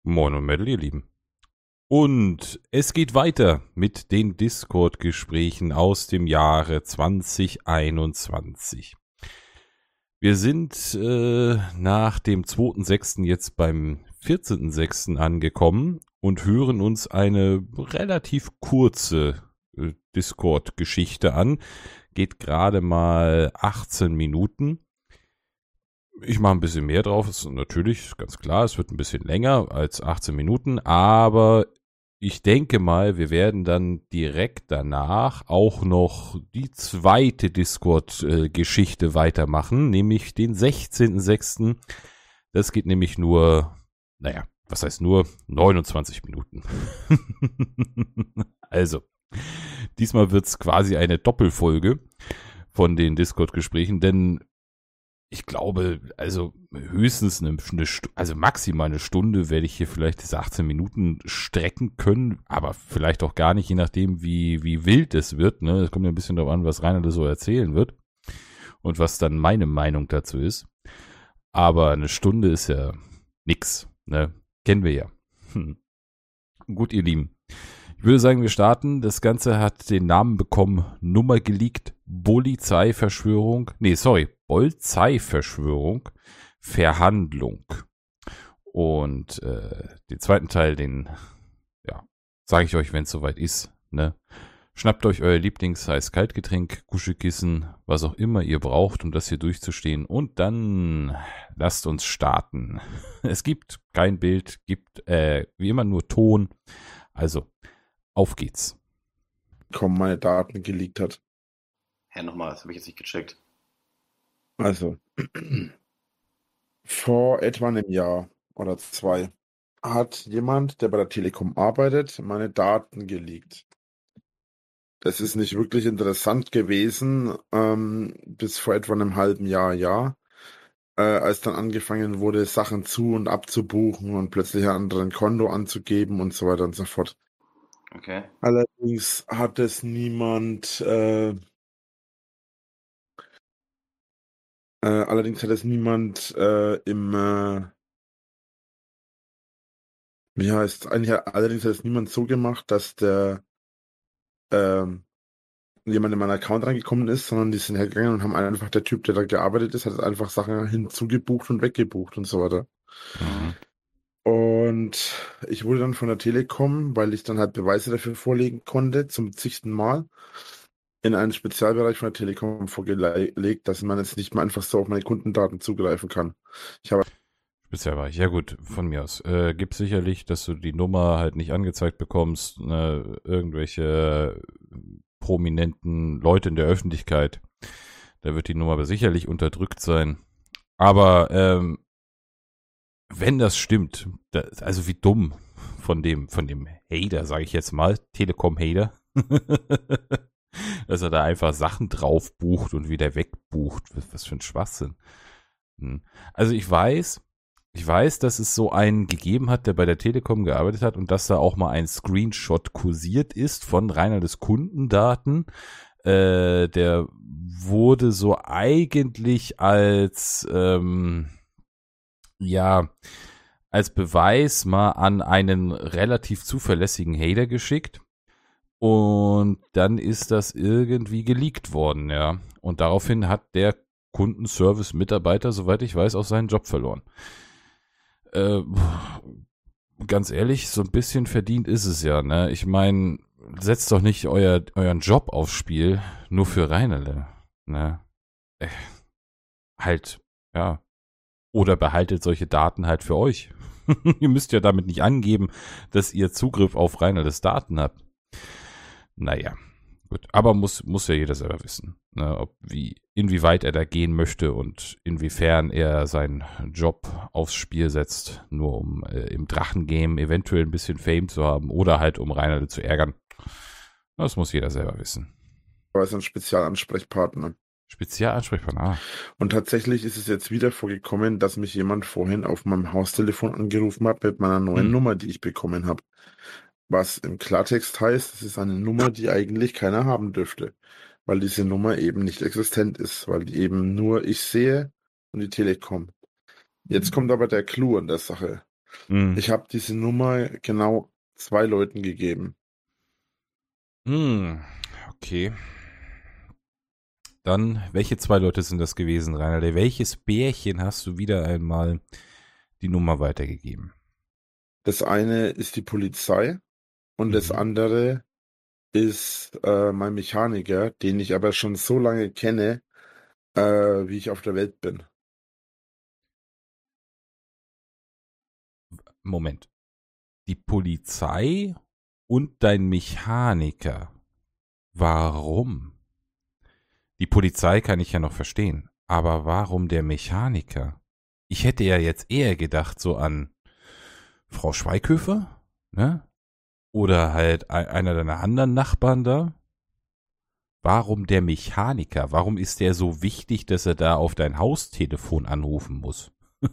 Moin und Metal, ihr Lieben. Und es geht weiter mit den Discord-Gesprächen aus dem Jahre 2021. Wir sind nach dem 2.6. jetzt beim 14.6. angekommen und hören uns eine relativ kurze Discord-Geschichte an. Geht gerade mal 18 Minuten. Ich mache ein bisschen mehr drauf, ist natürlich ganz klar, es wird ein bisschen länger als 18 Minuten, aber ich denke mal, wir werden dann direkt danach auch noch die zweite Discord-Geschichte weitermachen, nämlich den 16.06. Das geht nämlich nur, naja, was heißt nur 29 Minuten. Also, diesmal wird's quasi eine Doppelfolge von den Discord-Gesprächen, denn ich glaube, also höchstens also maximal eine Stunde werde ich hier vielleicht diese 18 Minuten strecken können, aber vielleicht auch gar nicht, je nachdem, wie wild es wird. Ne? Es kommt ja ein bisschen darauf an, was Rainer so erzählen wird und was dann meine Meinung dazu ist. Aber eine Stunde ist ja nix. Ne? Kennen wir ja. Gut, ihr Lieben. Ich würde sagen, wir starten. Das Ganze hat den Namen bekommen, Nummer geleakt, Polizeiverschwörung, Polizeiverschwörung, Verhandlung. Und den zweiten Teil, sage ich euch, wenn es soweit ist. Ne? Schnappt euch euer Lieblings-Heiß-Kaltgetränk, Kuschelkissen, was auch immer ihr braucht, um das hier durchzustehen. Und dann lasst uns starten. Es gibt kein Bild, gibt wie immer nur Ton. Also, auf geht's. Meine Daten geleakt hat. Nochmal, das habe ich jetzt nicht gecheckt. Also, vor etwa einem Jahr oder 2 hat jemand, der bei der Telekom arbeitet, meine Daten geleakt. Das ist nicht wirklich interessant gewesen, bis vor etwa einem halben Jahr, als dann angefangen wurde, Sachen zu- und abzubuchen und plötzlich einen anderen Konto anzugeben und so weiter und so fort. Okay. Allerdings hat es niemand allerdings hat es niemand allerdings hat es niemand so gemacht, dass ähm, jemand in meinen Account reingekommen ist, sondern die sind hergegangen und haben einfach, der Typ, der da gearbeitet ist, hat einfach Sachen hinzugebucht und weggebucht und so weiter. Mhm. Und ich wurde dann von der Telekom, weil ich dann halt Beweise dafür vorlegen konnte, zum zigsten Mal, in einen Spezialbereich von der Telekom vorgelegt, dass man jetzt nicht mehr einfach so auf meine Kundendaten zugreifen kann. Ich habe Spezialbereich. Ja gut, von mir aus. Gibt sicherlich, dass du die Nummer halt nicht angezeigt bekommst, ne, irgendwelche prominenten Leute in der Öffentlichkeit. Da wird die Nummer aber sicherlich unterdrückt sein. Aber wenn das stimmt, also wie dumm von dem Hater, sage ich jetzt mal, Telekom-Hater, dass er da einfach Sachen drauf bucht und wieder wegbucht. Was für ein Schwachsinn. Also ich weiß, dass es so einen gegeben hat, der bei der Telekom gearbeitet hat und dass da auch mal ein Screenshot kursiert ist von reiner des Kundendaten. Der wurde so eigentlich als als Beweis mal an einen relativ zuverlässigen Hater geschickt. Und dann ist das irgendwie geleakt worden, ja. Und daraufhin hat der Kundenservice-Mitarbeiter, soweit ich weiß, auch seinen Job verloren. Ganz ehrlich, so ein bisschen verdient ist es ja, ne? Ich meine, setzt doch nicht euren Job aufs Spiel, nur für Reinerle, ne? Halt, ja. Oder behaltet solche Daten halt für euch. Ihr müsst ja damit nicht angeben, dass ihr Zugriff auf Reinerles Daten habt. Naja, gut. Aber muss ja jeder selber wissen, ne, inwieweit er da gehen möchte und inwiefern er seinen Job aufs Spiel setzt, nur um im Drachengame eventuell ein bisschen Fame zu haben oder halt um Reinhard zu ärgern. Das muss jeder selber wissen. einen Spezialansprechpartner. Spezialansprechpartner. Und tatsächlich ist es jetzt wieder vorgekommen, dass mich jemand vorhin auf meinem Haustelefon angerufen hat mit meiner neuen Nummer, die ich bekommen habe. Was im Klartext heißt, es ist eine Nummer, die eigentlich keiner haben dürfte, weil diese Nummer eben nicht existent ist, weil die eben nur ich sehe und die Telekom. Jetzt kommt aber der Clou an der Sache. Hm. Ich habe diese Nummer genau 2 Leuten gegeben. Okay. Dann, welche 2 Leute sind das gewesen, Rainer? Welches Bärchen hast du wieder einmal die Nummer weitergegeben? Das eine ist die Polizei und das Mhm. andere ist mein Mechaniker, den ich aber schon so lange kenne, wie ich auf der Welt bin. Moment. Die Polizei und dein Mechaniker. Warum? Die Polizei kann ich ja noch verstehen. Aber warum der Mechaniker? Ich hätte ja jetzt eher gedacht so an Frau Schweighöfer, ne? Oder halt einer deiner anderen Nachbarn da. Warum der Mechaniker? Warum ist der so wichtig, dass er da auf dein Haustelefon anrufen muss?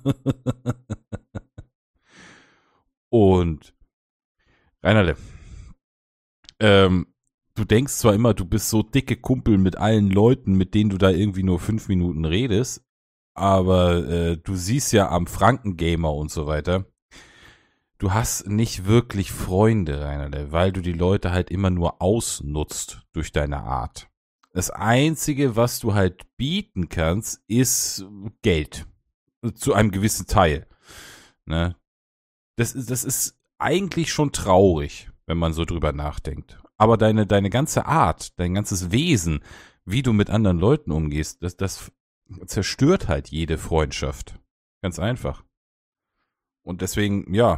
Und Reinerle, ähm, du denkst zwar immer, du bist so dicke Kumpel mit allen Leuten, mit denen du da irgendwie nur 5 Minuten redest, aber du siehst ja am Frankengamer und so weiter, du hast nicht wirklich Freunde, Reinerle, weil du die Leute halt immer nur ausnutzt durch deine Art. Das Einzige, was du halt bieten kannst, ist Geld. Zu einem gewissen Teil. Ne? Das ist eigentlich schon traurig, wenn man so drüber nachdenkt. Aber deine ganze Art, dein ganzes Wesen, wie du mit anderen Leuten umgehst, das zerstört halt jede Freundschaft. Ganz einfach. Und deswegen, ja,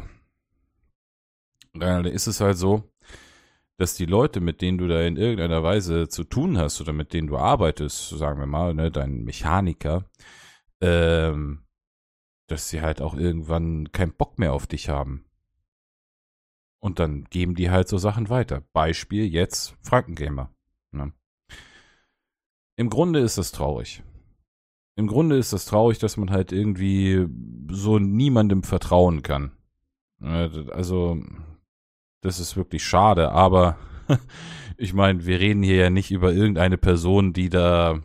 ist es halt so, dass die Leute, mit denen du da in irgendeiner Weise zu tun hast oder mit denen du arbeitest, sagen wir mal, ne, dein Mechaniker, dass sie halt auch irgendwann keinen Bock mehr auf dich haben. Und dann geben die halt so Sachen weiter. Beispiel jetzt Frankengamer. Ne? Im Grunde ist das traurig. Im Grunde ist das traurig, dass man halt irgendwie so niemandem vertrauen kann. Also, das ist wirklich schade, aber ich meine, wir reden hier ja nicht über irgendeine Person, die da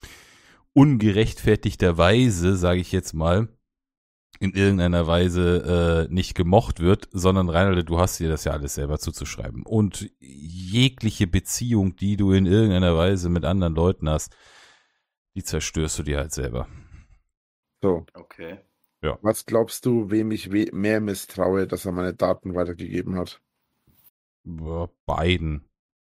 ungerechtfertigterweise, sage ich jetzt mal, in irgendeiner Weise nicht gemocht wird, sondern Reinhold, du hast dir das ja alles selber zuzuschreiben. Und jegliche Beziehung, die du in irgendeiner Weise mit anderen Leuten hast, die zerstörst du dir halt selber. So, Okay. Ja. was glaubst du, wem ich mehr misstraue, dass er meine Daten weitergegeben hat? Beiden.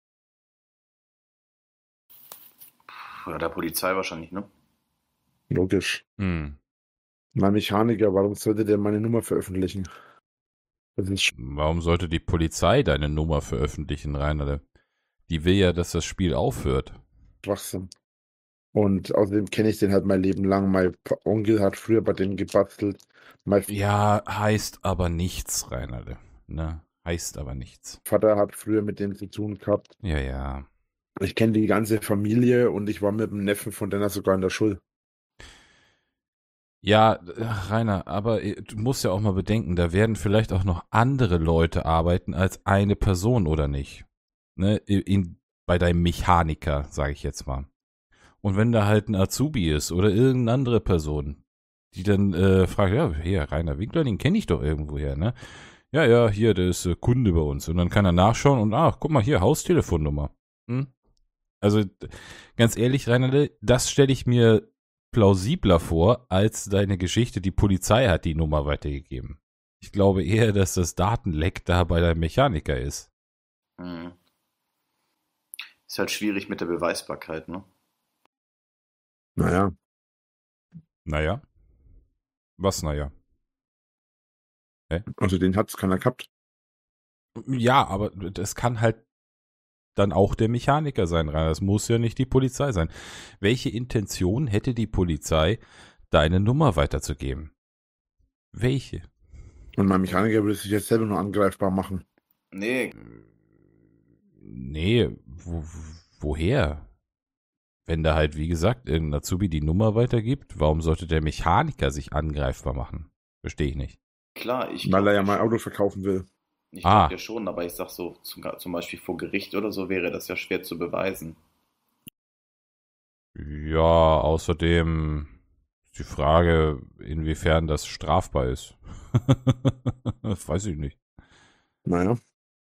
Oder der Polizei wahrscheinlich, ne? Logisch. Hm. Mein Mechaniker, warum sollte der meine Nummer veröffentlichen? Das ist Warum sollte die Polizei deine Nummer veröffentlichen, Reinhold? Die will ja, dass das Spiel aufhört. Schwachsinn. Und außerdem kenne ich den halt mein Leben lang. Mein Onkel hat früher bei denen gebastelt. Mein Ja, heißt aber nichts, Reinhold. Ne? Heißt aber nichts. Vater hat früher mit denen zu tun gehabt. Ja, ja. Ich kenne die ganze Familie und ich war mit dem Neffen von denen sogar in der Schule. Ja, Rainer, aber du musst ja auch mal bedenken, da werden vielleicht auch noch andere Leute arbeiten als eine Person, oder nicht? Ne? Bei deinem Mechaniker, sage ich jetzt mal. Und wenn da halt ein Azubi ist oder irgendeine andere Person, die dann fragt, ja, hier, Rainer Winkler, den kenne ich doch irgendwoher, ne? Ja, ja, hier, der ist Kunde bei uns. Und dann kann er nachschauen und, guck mal hier, Haustelefonnummer. Hm? Also, ganz ehrlich, Rainer, das stelle ich mir plausibler vor, als deine Geschichte, die Polizei hat die Nummer weitergegeben. Ich glaube eher, dass das Datenleck da bei deinem Mechaniker ist. Hm. Ist halt schwierig mit der Beweisbarkeit, ne? Naja, Naja. Was, naja? also den hat es keiner gehabt. Ja, aber das kann halt dann auch der Mechaniker sein, Rainer. Das muss ja nicht die Polizei sein. Welche Intention hätte die Polizei, deine Nummer weiterzugeben? Welche? Und mein Mechaniker würde sich jetzt selber nur angreifbar machen. Nee, Nee, woher? Wenn da halt, wie gesagt, irgendein Azubi die Nummer weitergibt, warum sollte der Mechaniker sich angreifbar machen? Verstehe ich nicht. klar, ich Weil glaube er ja ja mein schon. Auto verkaufen will. Ich Ah. glaube ja schon, aber ich sag so, zum Beispiel vor Gericht oder so wäre das ja schwer zu beweisen. Ja, außerdem ist die Frage, inwiefern das strafbar ist. Weiß ich nicht. Naja,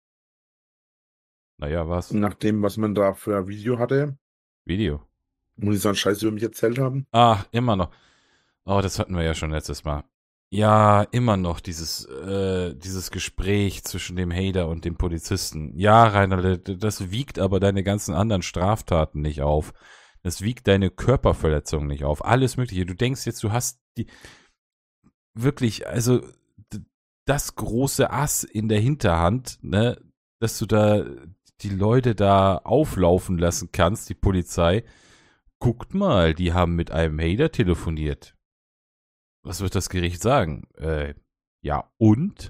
Naja, was? nach dem, was man da für ein Video hatte, Video. muss ich sagen, Scheiße über mich erzählt haben. Ah, immer noch. Oh, das hatten wir ja schon letztes Mal. Ja, immer noch dieses Gespräch zwischen dem Hater und dem Polizisten. Ja, Rainer, das wiegt aber deine ganzen anderen Straftaten nicht auf. Das wiegt deine Körperverletzung nicht auf. Alles Mögliche. Du denkst jetzt, du hast die wirklich, also das große Ass in der Hinterhand, ne, dass du da die Leute da auflaufen lassen kannst, die Polizei. Guckt mal, die haben mit einem Hater telefoniert. Was wird das Gericht sagen? Ja, und?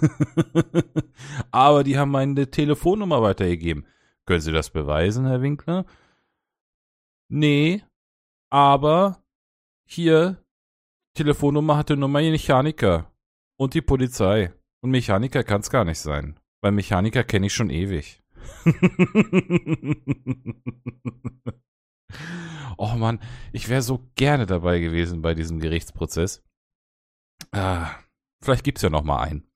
Aber die haben meine Telefonnummer weitergegeben. Können Sie das beweisen, Herr Winkler? Nee, aber hier, Telefonnummer hatte nur mein Mechaniker und die Polizei. Und Mechaniker kann es gar nicht sein. Weil Mechaniker kenne ich schon ewig. Oh Mann, ich wäre so gerne dabei gewesen bei diesem Gerichtsprozess. Vielleicht gibt's ja noch mal einen.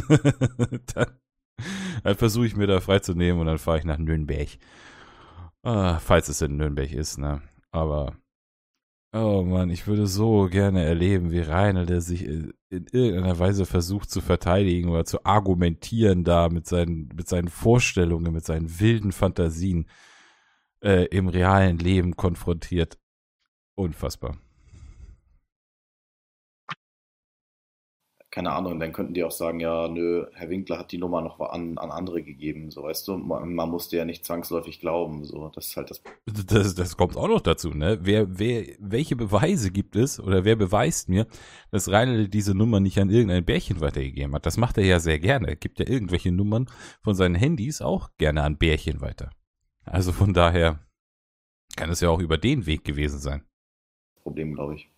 dann versuche ich mir da freizunehmen und dann fahre ich nach Nürnberg. Falls es in Nürnberg ist, ne? Aber, oh Mann, ich würde so gerne erleben, wie Rainer, der sich in irgendeiner Weise versucht zu verteidigen oder zu argumentieren da mit seinen Vorstellungen, mit seinen wilden Fantasien im realen Leben konfrontiert. Unfassbar. Keine Ahnung, dann könnten die auch sagen, ja, nö, Herr Winkler hat die Nummer noch an andere gegeben, so weißt du, man musste ja nicht zwangsläufig glauben, so, das ist halt das. Das kommt auch noch dazu, ne? Welche Beweise gibt es oder wer beweist mir, dass Rainer diese Nummer nicht an irgendein Bärchen weitergegeben hat? Das macht er ja sehr gerne. Er gibt ja irgendwelche Nummern von seinen Handys auch gerne an Bärchen weiter. Also von daher kann es ja auch über den Weg gewesen sein. Problem, glaube ich.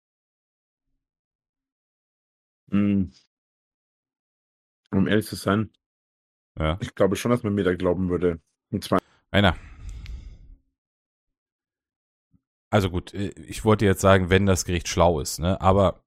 Um ehrlich zu sein, Ja. ich glaube schon, dass man mir da glauben würde. Und zwar, Rainer. Also gut, ich wollte jetzt sagen, wenn das Gericht schlau ist, ne? Aber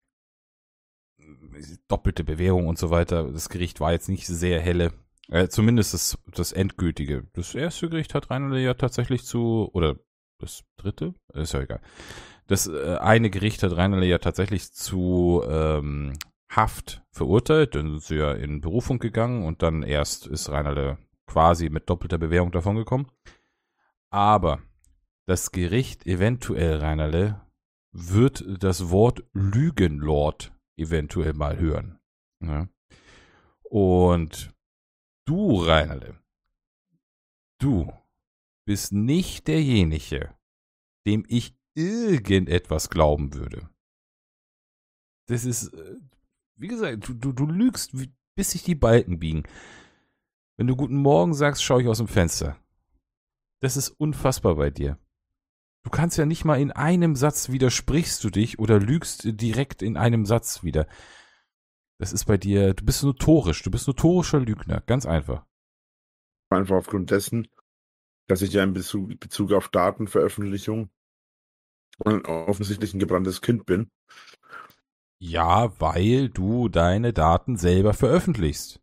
doppelte Bewährung und so weiter, das Gericht war jetzt nicht sehr helle. Zumindest das endgültige. Das erste Gericht hat Rainer ja tatsächlich oder das dritte? Ist ja egal. Das eine Gericht hat Rainer ja tatsächlich zu Haft verurteilt. Dann sind sie ja in Berufung gegangen und dann erst ist Rainer quasi mit doppelter Bewährung davon gekommen. Aber das Gericht eventuell, Reinerle, wird das Wort Lügenlord eventuell mal hören. Ja. Und du, Reinerle, du bist nicht derjenige, dem ich irgendetwas glauben würde. Das ist, wie gesagt, du lügst, bis sich die Balken biegen. Wenn du guten Morgen sagst, schaue ich aus dem Fenster. Das ist unfassbar bei dir. Du kannst ja nicht mal in einem Satz widersprichst du dich oder lügst direkt in einem Satz wieder. Das ist bei dir, du bist notorischer Lügner, ganz einfach. einfach aufgrund dessen, dass ich ja in Bezug auf Datenveröffentlichung offensichtlich ein gebranntes Kind bin. Ja, weil du deine Daten selber veröffentlichst.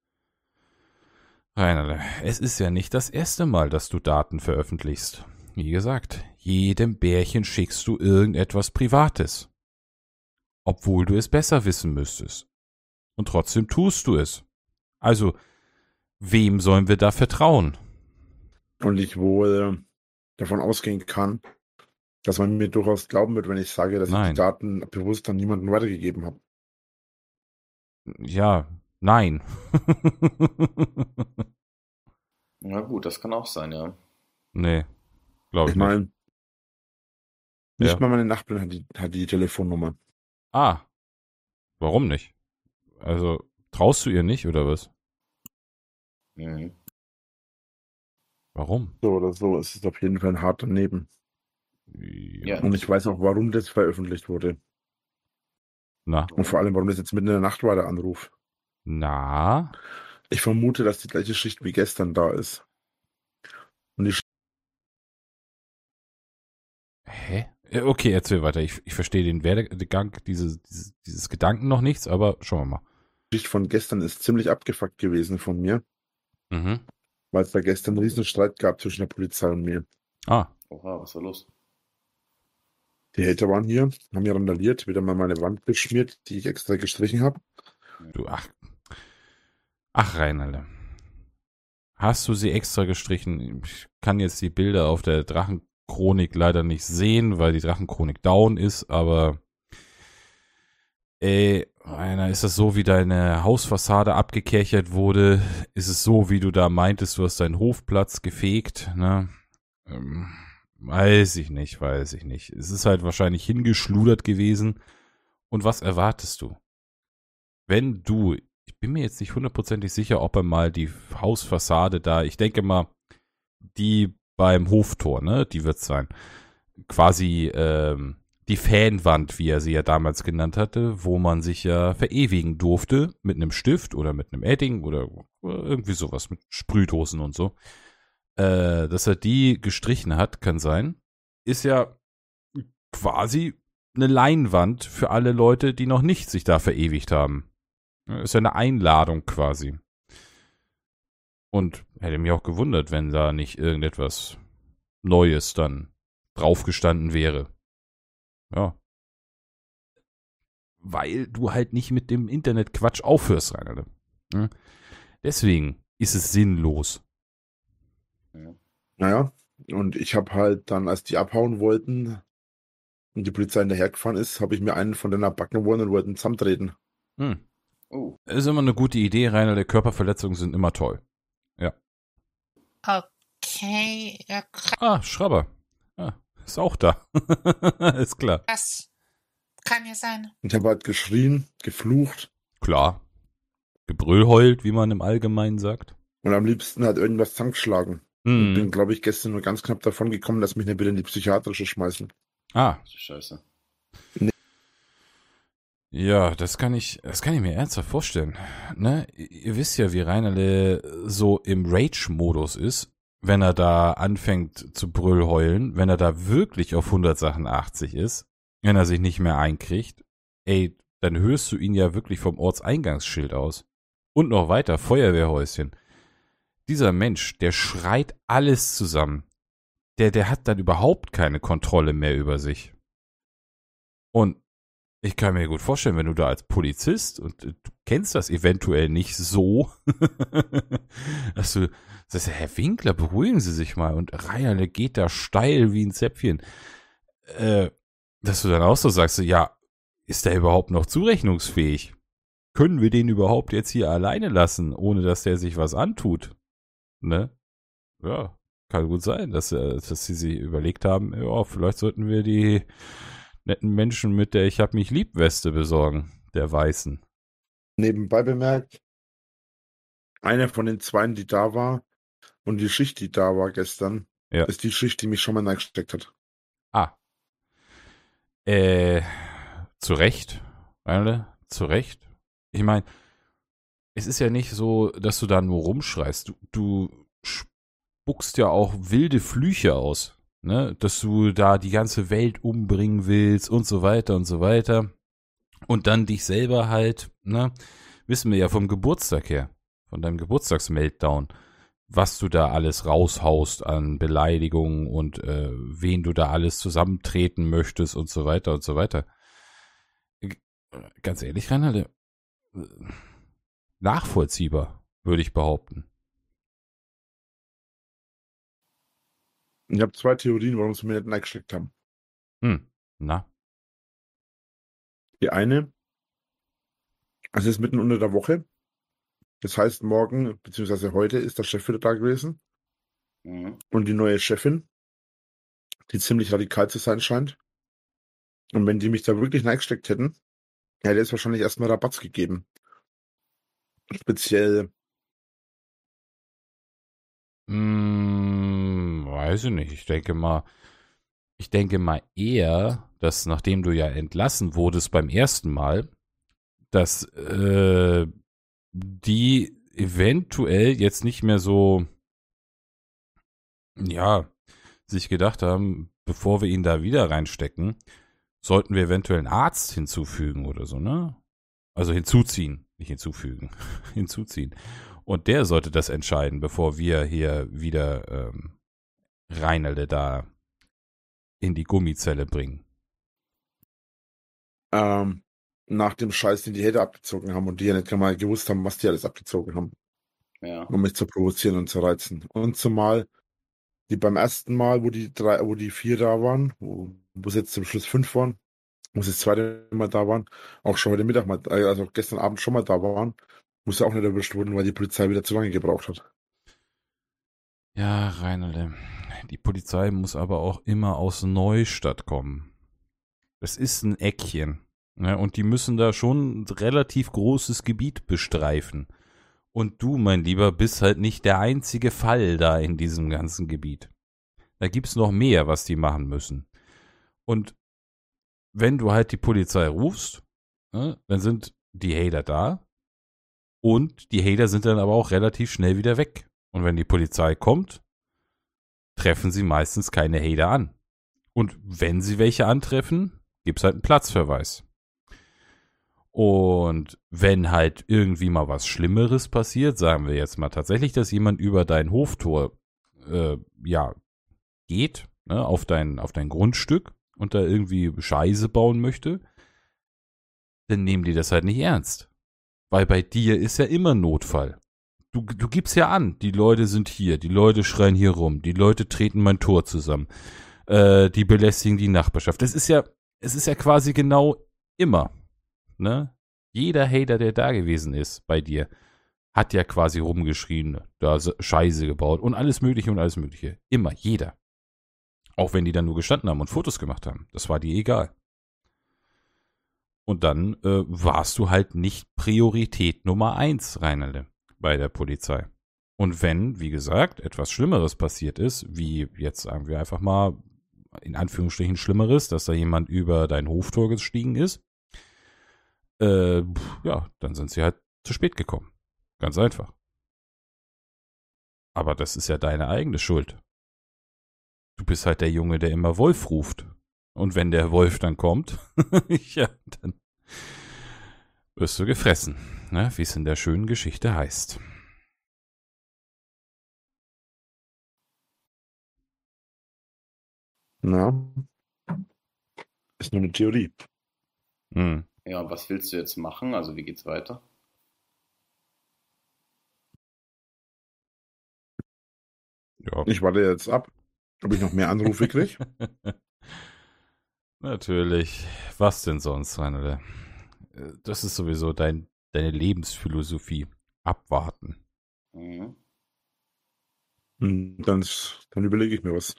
Rainer, es ist ja nicht das erste Mal, dass du Daten veröffentlichst. Wie gesagt, jedem Bärchen schickst du irgendetwas Privates. Obwohl du es besser wissen müsstest. Und trotzdem tust du es. Also, wem sollen wir da vertrauen? Und ich wohl davon ausgehen kann, dass man mir durchaus glauben wird, wenn ich sage, dass ich Nein. die Daten bewusst an niemanden weitergegeben habe. Ja, nein. Na gut, das kann auch sein, ja. Nee, glaube Ich ich nicht. meine, nicht Ja. mal meine Nachbarin hat die Telefonnummer. Ah, warum nicht? Also, traust du ihr nicht, oder was? Mhm. Warum? So oder so, es ist auf jeden Fall ein harter Neben. Ja. Und ich weiß auch, warum das veröffentlicht wurde. Na, Und vor allem, warum das jetzt mitten in der Nacht war, der Anruf. na, Ich vermute, dass die gleiche Schicht wie gestern da ist. Und die hä? Okay, erzähl weiter. Ich verstehe den Werdegang, dieses Gedanken noch nichts, aber schauen wir mal. Die Geschichte von gestern ist ziemlich abgefuckt gewesen von mir, Mhm. weil es da gestern einen riesen Streit gab zwischen der Polizei und mir. Ah, Oha, was war los? Die Hater waren hier, haben hier randaliert, wieder mal meine Wand beschmiert, die ich extra gestrichen habe. du, ach, Reinalde. Hast du sie extra gestrichen? Ich kann jetzt die Bilder auf der Drachenchronik leider nicht sehen, weil die Drachenchronik down ist, aber Rainer, ist das so, wie deine Hausfassade abgekerchert wurde? Ist es so, wie du da meintest, du hast deinen Hofplatz gefegt, ne? Weiß ich nicht. Es ist halt wahrscheinlich hingeschludert gewesen. Und was erwartest du? Wenn du, ich bin mir jetzt nicht hundertprozentig sicher, ob er mal die Hausfassade da, ich denke mal, die beim Hoftor, ne, die wird's sein. Quasi, die Fanwand, wie er sie ja damals genannt hatte, wo man sich ja verewigen durfte mit einem Stift oder mit einem Edding oder irgendwie sowas, mit Sprühdosen und so. Dass er die gestrichen hat, kann sein. Ist ja quasi eine Leinwand für alle Leute, die noch nicht sich da verewigt haben. Ist ja eine Einladung quasi. Und hätte mich auch gewundert, wenn da nicht irgendetwas Neues dann draufgestanden wäre. Ja. Weil du halt nicht mit dem Internet-Quatsch aufhörst, Rainer. Ja. Deswegen ist es sinnlos. Ja. Naja, und ich habe halt dann, als die abhauen wollten und die Polizei hinterhergefahren ist, habe ich mir einen von denen backen wollen und wollten zusammentreten. Oh, Ist immer eine gute Idee, Rainer. Der Körperverletzungen sind immer toll. Ja. Okay, ja, Ah, Schrabber. Ah, ist auch da. Ist klar. krass. Kann ja sein. Und ich habe halt geschrien, geflucht Klar. Gebrüll heult, wie man im Allgemeinen sagt. und am liebsten halt irgendwas zusammengeschlagen. Und bin, glaube ich, gestern nur ganz knapp davon gekommen, dass mich nicht wieder in die psychiatrische schmeißen. Ah, das ist scheiße. ja, das kann ich mir ernsthaft vorstellen. Ne? Ihr wisst ja, wie Reinerle so im Rage-Modus ist, wenn er da anfängt zu Brüllheulen, wenn er da wirklich auf 100 Sachen 80 ist, wenn er sich nicht mehr einkriegt, ey, dann hörst du ihn ja wirklich vom Ortseingangsschild aus. Und noch weiter, Feuerwehrhäuschen. Dieser Mensch, der schreit alles zusammen. Der hat dann überhaupt keine Kontrolle mehr über sich. Und ich kann mir gut vorstellen, wenn du da als Polizist und du kennst das eventuell nicht so, dass du sagst, Herr Winkler, beruhigen Sie sich mal und Reierle geht da steil wie ein Zäpfchen. Dass du dann auch so sagst, ja, ist der überhaupt noch zurechnungsfähig? Können wir den überhaupt jetzt hier alleine lassen, ohne dass der sich was antut? Ne? Ja, kann gut sein, dass sie sich überlegt haben, ja, vielleicht sollten wir die netten Menschen mit der Ich-hab mich lieb Weste besorgen, der Weißen. Nebenbei bemerkt, einer von den zweien, die da war und die Schicht, die da war gestern, Ja. ist die Schicht, die mich schon mal reingesteckt hat. Ah. Zu Recht, zu Recht. Ich meine, es ist ja nicht so, dass du da nur rumschreist. Du spuckst ja auch wilde Flüche aus, ne? Dass du da die ganze Welt umbringen willst und so weiter und so weiter. Und dann dich selber halt, ne? Wissen wir ja vom Geburtstag her, von deinem Geburtstagsmeltdown, was du da alles raushaust an Beleidigungen und wen du da alles zusammentreten möchtest und so weiter und so weiter. Ganz ehrlich, Reinhard, nachvollziehbar, würde ich behaupten. Ich habe zwei Theorien, warum sie mir nicht reingesteckt haben. Na? Die eine, es ist mitten unter der Woche. Das heißt, morgen, beziehungsweise heute, ist der Chef wieder da gewesen. Mhm. Und die neue Chefin, die ziemlich radikal zu sein scheint. Und wenn die mich da wirklich reingesteckt hätten, hätte es wahrscheinlich erstmal Rabatz gegeben. Speziell, Weiß ich nicht. Ich denke mal eher, dass nachdem du ja entlassen wurdest beim ersten Mal, dass die eventuell jetzt nicht mehr so, ja, sich gedacht haben, bevor wir ihn da wieder reinstecken, sollten wir eventuell einen Arzt hinzufügen oder so, ne? Also hinzuziehen, nicht hinzufügen, hinzuziehen. Und der sollte das entscheiden, bevor wir hier wieder Reinelde da in die Gummizelle bringen. Nach dem Scheiß, den die Hater abgezogen haben und die ja nicht mal gewusst haben, was die alles abgezogen haben, Ja. um mich zu provozieren und zu reizen. Und zumal die beim ersten Mal, wo die 4 da waren, wo es jetzt zum Schluss 5 waren, wo sie das zweite Mal da waren, auch schon heute Mittag mal, also gestern Abend schon mal da waren, muss ja auch nicht erwischt wurden, weil die Polizei wieder zu lange gebraucht hat. Ja, Reinelde, die Polizei muss aber auch immer aus Neustadt kommen. Das ist ein Eckchen. Ne? Und die müssen da schon ein relativ großes Gebiet bestreifen. Und du, mein Lieber, bist halt nicht der einzige Fall da in diesem ganzen Gebiet. Da gibt's noch mehr, was die machen müssen. Und wenn du halt die Polizei rufst, ne, dann sind die Hater da. Und die Hater sind dann aber auch relativ schnell wieder weg. Und wenn die Polizei kommt, treffen sie meistens keine Hater an. Und wenn sie welche antreffen, gibt's halt einen Platzverweis. Und wenn halt irgendwie mal was Schlimmeres passiert, sagen wir jetzt mal tatsächlich, dass jemand über dein Hoftor geht, ne, auf dein Grundstück und da irgendwie Scheiße bauen möchte, dann nehmen die das halt nicht ernst. Weil bei dir ist ja immer Notfall. Du gibst ja an, die Leute sind hier, die Leute schreien hier rum, die Leute treten mein Tor zusammen, die belästigen die Nachbarschaft. Es ist ja quasi genau immer, ne? Jeder Hater, der da gewesen ist bei dir, hat ja quasi rumgeschrien, da Scheiße gebaut und alles Mögliche und alles Mögliche. Immer, jeder. Auch wenn die dann nur gestanden haben und Fotos gemacht haben. Das war dir egal. Und dann warst du halt nicht Priorität Nummer 1, Reinelde, bei der Polizei. Und wenn, wie gesagt, etwas Schlimmeres passiert ist, wie jetzt sagen wir einfach mal, in Anführungsstrichen Schlimmeres, dass da jemand über dein Hoftor gestiegen ist, dann sind sie halt zu spät gekommen. Ganz einfach. Aber das ist ja deine eigene Schuld. Du bist halt der Junge, der immer Wolf ruft. Und wenn der Wolf dann kommt, ja, dann wirst du gefressen, ne? Wie es in der schönen Geschichte heißt. Na, ist nur eine Theorie. Hm. Ja, und was willst du jetzt machen? Also wie geht's weiter? Ja. Ich warte jetzt ab, ob ich noch mehr Anrufe kriege. Natürlich. Was denn sonst, Reinele? Das ist sowieso deine Lebensphilosophie. Abwarten. Mhm. Dann überlege ich mir was.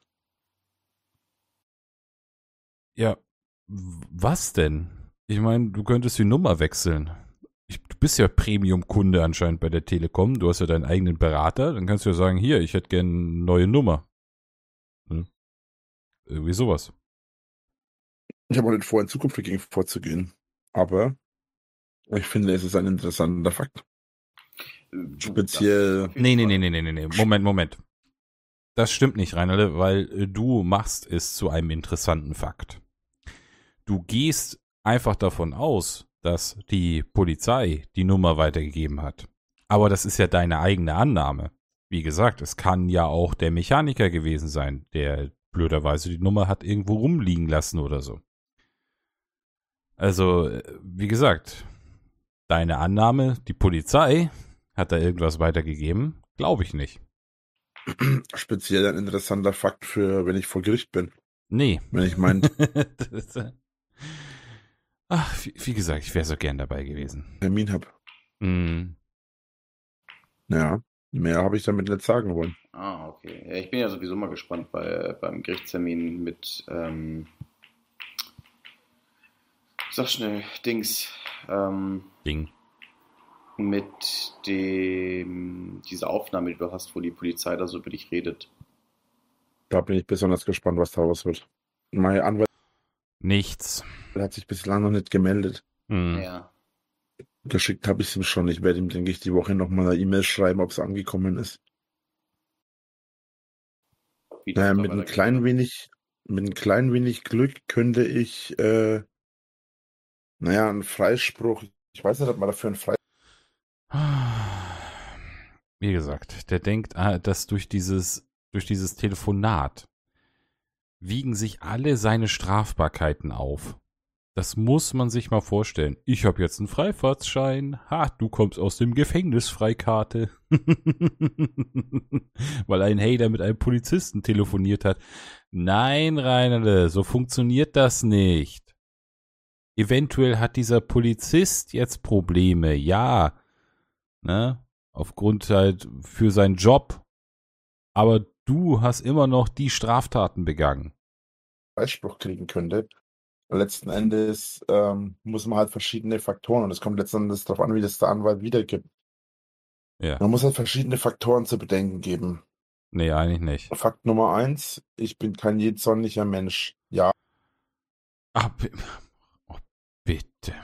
Ja, was denn? Ich meine, du könntest die Nummer wechseln. Du bist ja Premium-Kunde anscheinend bei der Telekom. Du hast ja deinen eigenen Berater. Dann kannst du ja sagen, hier, ich hätte gerne eine neue Nummer. Hm? Irgendwie sowas. Ich habe auch nicht vor, in Zukunft dagegen vorzugehen. Aber ich finde, es ist ein interessanter Fakt. Speziell. Nee. Moment. Das stimmt nicht, Reinele, weil du machst es zu einem interessanten Fakt. Du gehst einfach davon aus, dass die Polizei die Nummer weitergegeben hat. Aber das ist ja deine eigene Annahme. Wie gesagt, es kann ja auch der Mechaniker gewesen sein, der blöderweise die Nummer hat irgendwo rumliegen lassen oder so. Also, wie gesagt, deine Annahme, die Polizei hat da irgendwas weitergegeben, glaube ich nicht. Speziell ein interessanter Fakt für, wenn ich vor Gericht bin. Nee. Wenn ich meint, ach, wie gesagt, ich wäre so gern dabei gewesen. Termin habe. Mm. Ja, mehr habe ich damit nicht sagen wollen. Ah, okay. Ja, ich bin ja sowieso mal gespannt beim Gerichtstermin mit, sag schnell, Ding. mit dieser Aufnahme, die du hast, wo die Polizei da so über dich redet. Da bin ich besonders gespannt, was daraus wird. Mein Anwalt Nichts. hat sich bislang noch nicht gemeldet. Mm. Ja. Geschickt habe ich es ihm schon. Ich werde ihm, denke ich, die Woche noch mal eine E-Mail schreiben, ob es Wie angekommen ist. das da Mit einem weitergeht, kleinen oder? wenig, mit ein klein wenig Glück könnte ich, einen Freispruch, ich weiß nicht, ob man dafür einen Freispruch. Wie gesagt, der denkt, dass durch dieses Telefonat wiegen sich alle seine Strafbarkeiten auf. Das muss man sich mal vorstellen. Ich habe jetzt einen Freifahrtschein. Ha, du kommst aus dem Gefängnis, Freikarte. Weil ein Hater mit einem Polizisten telefoniert hat. Nein, Reinerde, so funktioniert das nicht. Eventuell hat dieser Polizist jetzt Probleme, ja. Ne? Aufgrund halt für seinen Job. Aber du hast immer noch die Straftaten begangen. Freispruch kriegen könnte. Letzten Endes muss man halt verschiedene Faktoren, und es kommt letzten Endes darauf an, wie das der Anwalt wiedergibt. Ja. Man muss halt verschiedene Faktoren zu bedenken geben. Nee, eigentlich nicht. Fakt Nummer 1, ich bin kein jähzorniger Mensch. Ja, Ach, oh, bitte.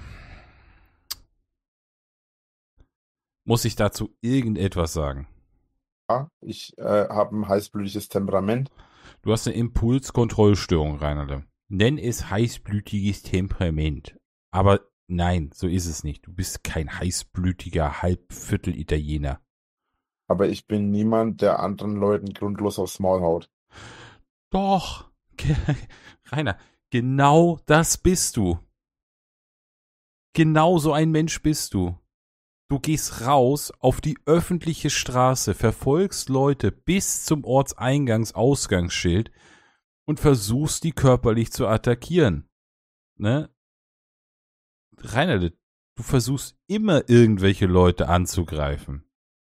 Muss ich dazu irgendetwas sagen? ich habe ein heißblütiges Temperament. Du hast eine Impulskontrollstörung, Reinhard. Nenn es heißblütiges Temperament. Aber nein, so ist es nicht. Du bist kein heißblütiger Halbviertel-Italiener. Aber ich bin niemand, der anderen Leuten grundlos aufs Maul haut. Doch, Rainer, genau das bist du. Genau so ein Mensch bist du. Du gehst raus auf die öffentliche Straße, verfolgst Leute bis zum Ortseingangsausgangsschild und versuchst, die körperlich zu attackieren. Ne? Rainer, du versuchst immer irgendwelche Leute anzugreifen.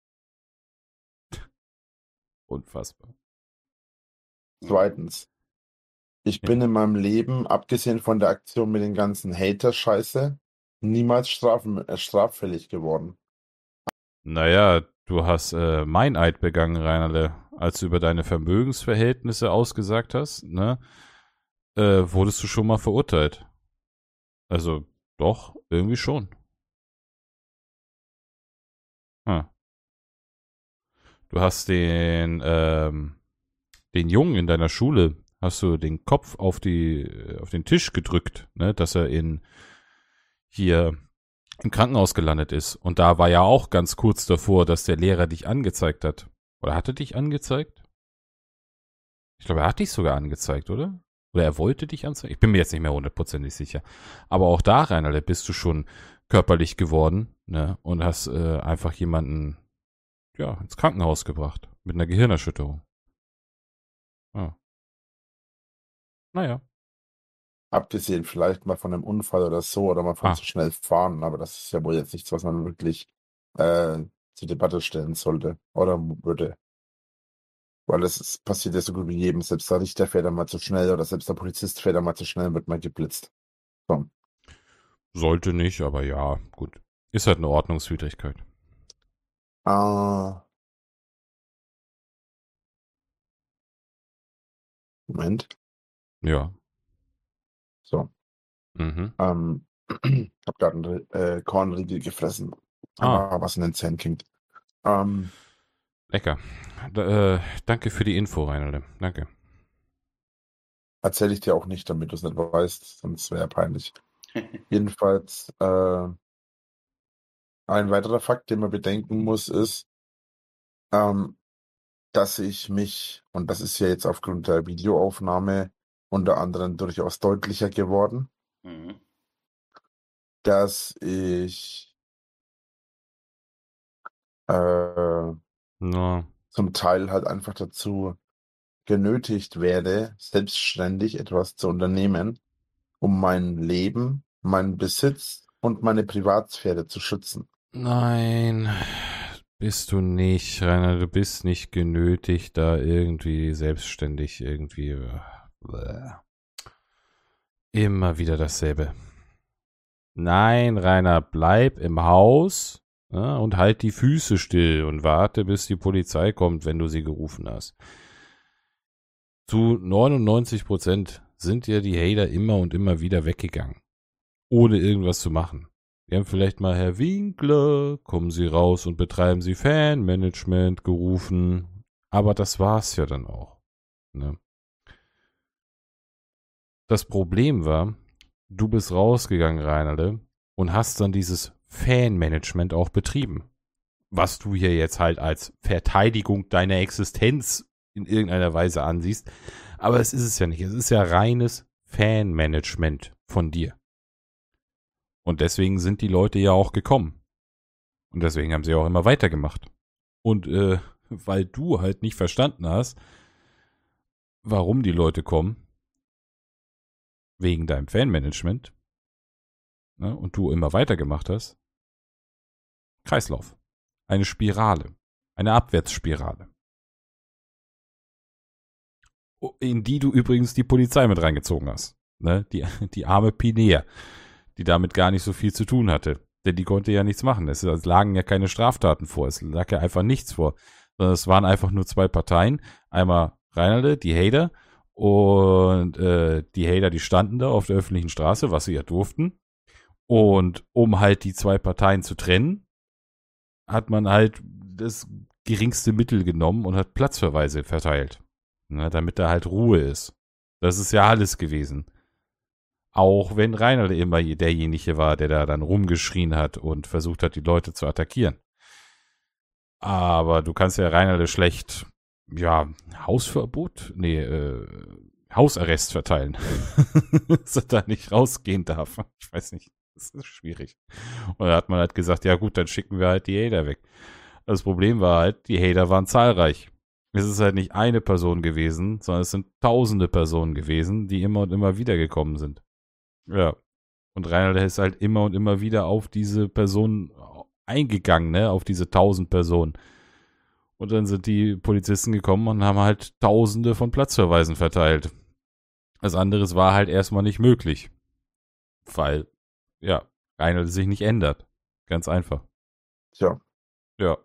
Unfassbar. Zweitens, ich bin in meinem Leben, abgesehen von der Aktion mit den ganzen Hater-Scheiße, niemals straffällig geworden. Naja, du hast Meineid begangen, Reinerde, als du über deine Vermögensverhältnisse ausgesagt hast, ne? Wurdest du schon mal verurteilt? Also, doch, irgendwie schon. Hm. Du hast den Jungen in deiner Schule, hast du den Kopf auf den Tisch gedrückt, ne, dass er hier im Krankenhaus gelandet ist. Und da war ja auch ganz kurz davor, dass der Lehrer dich angezeigt hat. Oder hat er dich angezeigt? Ich glaube, er hat dich sogar angezeigt, oder? Oder er wollte dich anzeigen? Ich bin mir jetzt nicht mehr hundertprozentig sicher. Aber auch da, Rainer, bist du schon körperlich geworden, ne? Und hast einfach jemanden, ja, ins Krankenhaus gebracht. Mit einer Gehirnerschütterung. Ah. Naja. Abgesehen vielleicht mal von einem Unfall oder so, oder mal von Ah. zu schnell fahren, aber das ist ja wohl jetzt nichts, was man wirklich zur Debatte stellen sollte oder würde. Weil passiert ja so gut wie jedem. Selbst der Richter fährt einmal zu schnell oder selbst der Polizist fährt einmal zu schnell und wird mal geblitzt. So. Sollte nicht, aber ja, gut. Ist halt eine Ordnungswidrigkeit. Moment. Ja. So. Mhm. Hab gerade einen Kornriegel gefressen. Aber was in den Zähnen klingt. Lecker. Danke für die Info, Reinhold. Danke. Erzähle ich dir auch nicht, damit du es nicht weißt, sonst wäre peinlich. Jedenfalls, ein weiterer Fakt, den man bedenken muss, ist, dass ich mich, und das ist ja jetzt aufgrund der Videoaufnahme unter anderem durchaus deutlicher geworden, Mhm. dass ich No. zum Teil halt einfach dazu genötigt werde, selbstständig etwas zu unternehmen, um mein Leben, meinen Besitz und meine Privatsphäre zu schützen. Nein, bist du nicht, Rainer. Du bist nicht genötigt, da irgendwie selbstständig irgendwie. Immer wieder dasselbe. Nein, Rainer, bleib im Haus, ja, und halt die Füße still und warte, bis die Polizei kommt, wenn du sie gerufen hast. Zu 99% sind ja die Hater immer und immer wieder weggegangen, ohne irgendwas zu machen. Die haben vielleicht mal Herr Winkler, kommen Sie raus und betreiben Sie Fanmanagement gerufen, aber das war's ja dann auch. Ne? das Problem war, du bist rausgegangen, Reinalde, und hast dann dieses Fanmanagement auch betrieben. Was du hier jetzt halt als Verteidigung deiner Existenz in irgendeiner Weise ansiehst. Aber es ist es ja nicht. Es ist ja reines Fanmanagement von dir. Und deswegen sind die Leute ja auch gekommen. Und deswegen haben sie auch immer weitergemacht. Und weil du halt nicht verstanden hast, warum die Leute kommen, wegen deinem Fanmanagement, ne, und du immer weitergemacht hast, Kreislauf. Eine Spirale. Eine Abwärtsspirale. In die du übrigens die Polizei mit reingezogen hast. Ne? Die arme Pinea, die damit gar nicht so viel zu tun hatte. Denn die konnte ja nichts machen. Es lagen ja keine Straftaten vor. Es lag ja einfach nichts vor. Sondern es waren einfach nur zwei Parteien. Einmal Reinalde, die Hater. Und die Hater, die standen da auf der öffentlichen Straße, was sie ja durften. Und um halt die zwei Parteien zu trennen, hat man halt das geringste Mittel genommen und hat Platzverweise verteilt. Ne, damit da halt Ruhe ist. Das ist ja alles gewesen. Auch wenn Reinalde immer derjenige war, der da dann rumgeschrien hat und versucht hat, die Leute zu attackieren. Aber du kannst ja Reinalde schlecht, ja, Hausverbot? Nee, Hausarrest verteilen. Dass er da nicht rausgehen darf. Ich weiß nicht. Das ist schwierig. Und da hat man halt gesagt, ja gut, dann schicken wir halt die Hater weg. Das Problem war halt, die Hater waren zahlreich. Es ist halt nicht eine Person gewesen, sondern es sind tausende Personen gewesen, die immer und immer wieder gekommen sind. Ja. Und Reinalde ist halt immer und immer wieder auf diese Personen eingegangen, ne, auf diese 1000 Personen. Und dann sind die Polizisten gekommen und haben halt Tausende von Platzverweisen verteilt. Das anderes war halt erstmal nicht möglich. Weil, ja, Reinalde sich nicht ändert. Ganz einfach. Tja, Ja.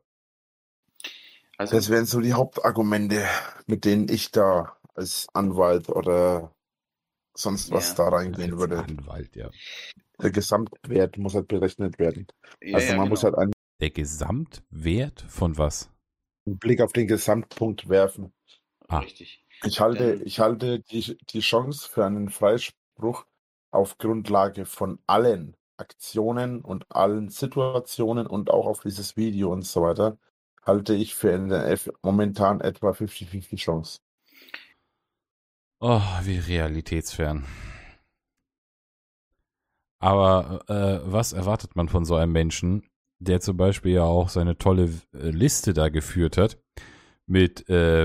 Also, das wären so die Hauptargumente, mit denen ich da als Anwalt oder sonst was Ja. da reingehen Als würde. Anwalt, ja. Der Gesamtwert muss halt berechnet werden. ja, Also man muss genau. halt einen Der Gesamtwert von was? Blick auf den Gesamtpunkt werfen. Ah. Richtig. Ich halte Denn- die Chance für einen Freispruch auf Grundlage von allen Aktionen und allen Situationen und auch auf dieses Video und so weiter, halte ich für momentan etwa 50-50 Chance. Oh, wie realitätsfern. Aber was erwartet man von so einem Menschen, der zum Beispiel ja auch seine tolle Liste da geführt hat, mit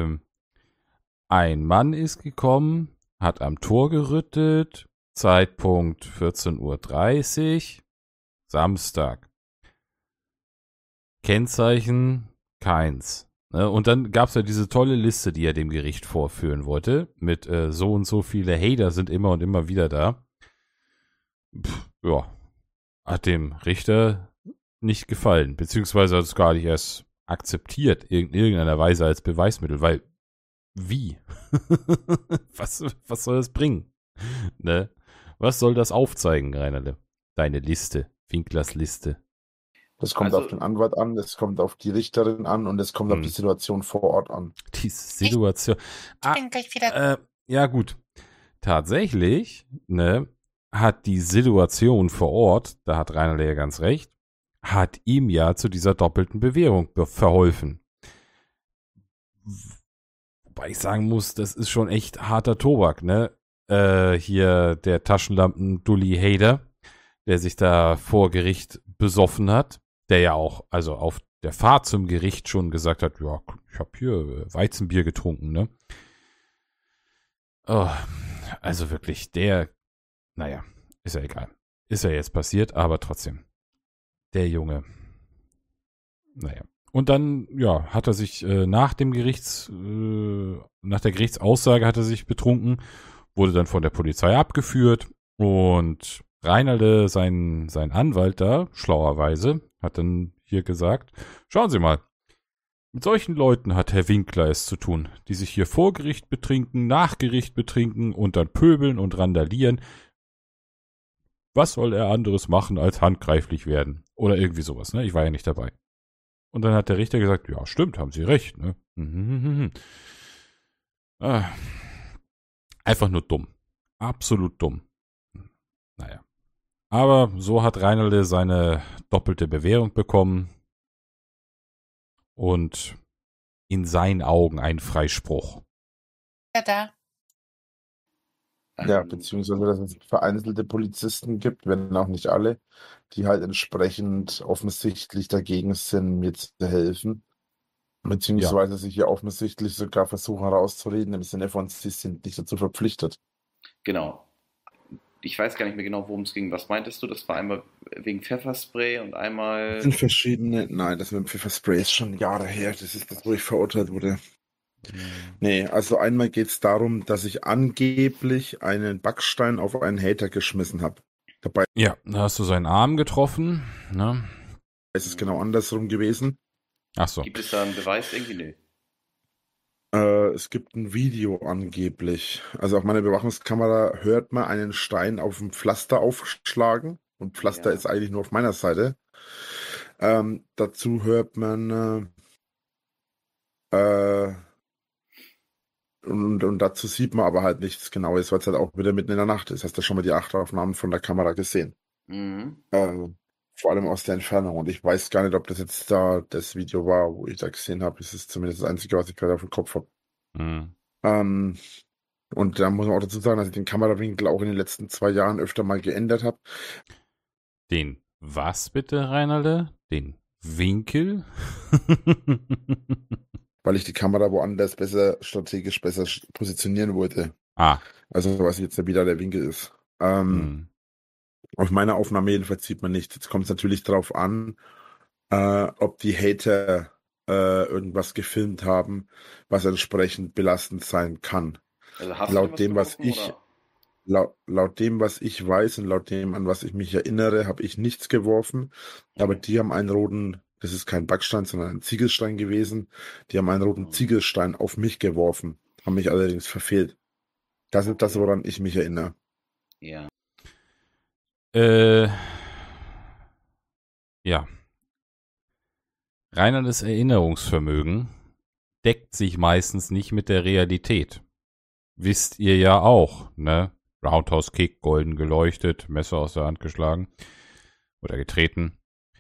ein Mann ist gekommen, hat am Tor gerüttet, Zeitpunkt 14:30 Uhr, Samstag. Kennzeichen keins. Ne? Und dann gab es ja diese tolle Liste, die er dem Gericht vorführen wollte, mit so und so viele Hater sind immer und immer wieder da. Ja, hat dem Richter nicht gefallen, beziehungsweise hat es gar nicht erst akzeptiert, in irgendeiner Weise als Beweismittel, weil wie? was soll das bringen? Ne? Was soll das aufzeigen, Reinalde? Deine Liste, Winklers Liste. Das kommt Also- auf den Anwalt an, das kommt auf die Richterin an und es kommt auf die Situation vor Ort an. Diese Situation. Ich bin gleich wieder. Ja gut. Tatsächlich, ne, hat die Situation vor Ort, da hat Reinalde ja ganz recht, hat ihm ja zu dieser doppelten Bewährung verholfen. Wobei ich sagen muss, das ist schon echt harter Tobak, ne? Hier der Taschenlampen-Dulli Hader, der sich da vor Gericht besoffen hat, der ja auch, also auf der Fahrt zum Gericht schon gesagt hat, ja, ich habe hier Weizenbier getrunken, ne? Oh, also wirklich, naja, ist ja egal. Ist ja jetzt passiert, aber trotzdem. Der Junge. Naja. Und dann, ja, hat er sich nach der Gerichtsaussage hat er sich betrunken, wurde dann von der Polizei abgeführt und Reinalde, sein Anwalt da, schlauerweise, hat dann hier gesagt, schauen Sie mal, mit solchen Leuten hat Herr Winkler es zu tun, die sich hier vor Gericht betrinken, nach Gericht betrinken und dann pöbeln und randalieren. Was soll er anderes machen, als handgreiflich werden? Oder irgendwie sowas, ne? Ich war ja nicht dabei. Und dann hat der Richter gesagt, ja, stimmt, haben Sie recht, ne? Einfach nur dumm. absolut dumm. Naja. Aber so hat Reinelde seine doppelte Bewährung bekommen und in seinen Augen einen Freispruch. Ja, da. Ja, Ähm, beziehungsweise, dass es vereinzelte Polizisten gibt, wenn auch nicht alle, die halt entsprechend offensichtlich dagegen sind, mir zu helfen. Ja, Beziehungsweise sich hier offensichtlich sogar versuchen herauszureden, im Sinne von, sie sind nicht dazu verpflichtet. genau. Ich weiß gar nicht mehr genau, worum es ging. Was meintest du? Das war einmal wegen Pfefferspray und Das einmal. sind verschiedene, nein, das mit dem Pfefferspray ist schon Jahre her, das ist das, wo ich verurteilt wurde. Nee, also einmal geht es darum, dass ich angeblich einen Backstein auf einen Hater geschmissen habe. Dabei ja, da hast du seinen Arm getroffen, ne? ist es genau andersrum gewesen. Ach so. Gibt es da einen Beweis irgendwie? Nö. Es gibt ein Video angeblich. Also auf meiner Bewachungskamera hört man einen Stein auf dem Pflaster aufschlagen. Und Pflaster Ja. ist eigentlich nur auf meiner Seite. Dazu hört man und dazu sieht man aber halt nichts Genaues, weil es halt auch wieder mitten in der Nacht ist. Hast du schon mal die Achteraufnahmen von der Kamera gesehen? Mhm. Vor allem aus der Entfernung. Und ich weiß gar nicht, ob das jetzt da das Video war, wo ich da gesehen habe. Es ist zumindest das Einzige, was ich gerade auf dem Kopf habe. Mhm. Und da muss man auch dazu sagen, dass ich den Kamerawinkel auch in den letzten 2 Jahren öfter mal geändert habe. Den was bitte, Reinalde? Den Winkel? Weil ich die Kamera woanders strategisch besser positionieren wollte. Ah. Also was jetzt wieder der Winkel ist. Mhm. Auf meiner Aufnahme jedenfalls sieht man nichts. Jetzt kommt es natürlich darauf an, ob die Hater irgendwas gefilmt haben, was entsprechend belastend sein kann. Also hast du Laut was dem, was geworfen ich, oder? laut dem, was ich weiß und laut dem, an was ich mich erinnere, habe ich nichts geworfen. Aber Okay. die haben einen roten, das ist kein Backstein, sondern ein Ziegelstein gewesen. Die haben einen roten Mhm. Ziegelstein auf mich geworfen, haben mich allerdings verfehlt. Das ist das, Okay. woran ich mich erinnere. Ja. Ja. Reinaldes Erinnerungsvermögen deckt sich meistens nicht mit der Realität. Wisst ihr ja auch, ne? Roundhouse Kick, golden geleuchtet, Messer aus der Hand geschlagen oder getreten.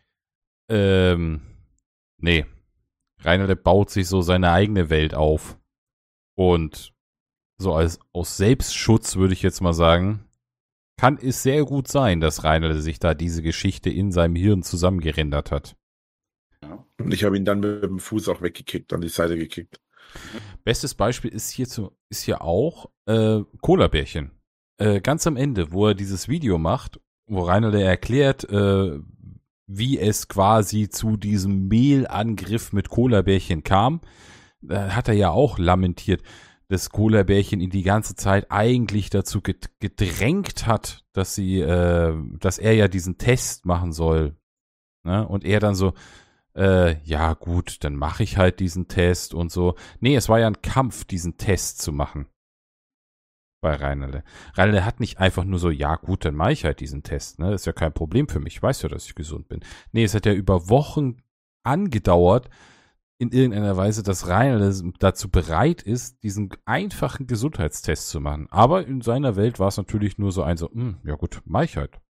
Nee. Reinalde baut sich so seine eigene Welt auf. Und so aus Selbstschutz würde ich jetzt mal sagen, kann es sehr gut sein, dass Reinalde sich da diese Geschichte in seinem Hirn zusammengerendert hat. Ja. Und ich habe ihn dann mit dem Fuß auch weggekickt, an die Seite gekickt. Bestes Beispiel ist hier auch Cola-Bärchen. Ganz am Ende, wo er dieses Video macht, wo Reinalde erklärt, wie es quasi zu diesem Mehlangriff mit Cola-Bärchen kam, hat er ja auch lamentiert, dass Cola-Bärchen ihn die ganze Zeit eigentlich dazu gedrängt hat, dass er ja diesen Test machen soll. Ne? Und er dann so, ja gut, dann mache ich halt diesen Test und so. Nee, es war ja ein Kampf, diesen Test zu machen. Bei Reinalde. Reinalde hat nicht einfach nur so, ja gut, dann mache ich halt diesen Test, ne? Ist ja kein Problem für mich. Ich weiß ja, dass ich gesund bin. Nee, es hat ja über Wochen angedauert, in irgendeiner Weise, dass Reinalde dazu bereit ist, diesen einfachen Gesundheitstest zu machen. Aber in seiner Welt war es natürlich nur so ja gut, mach ich halt.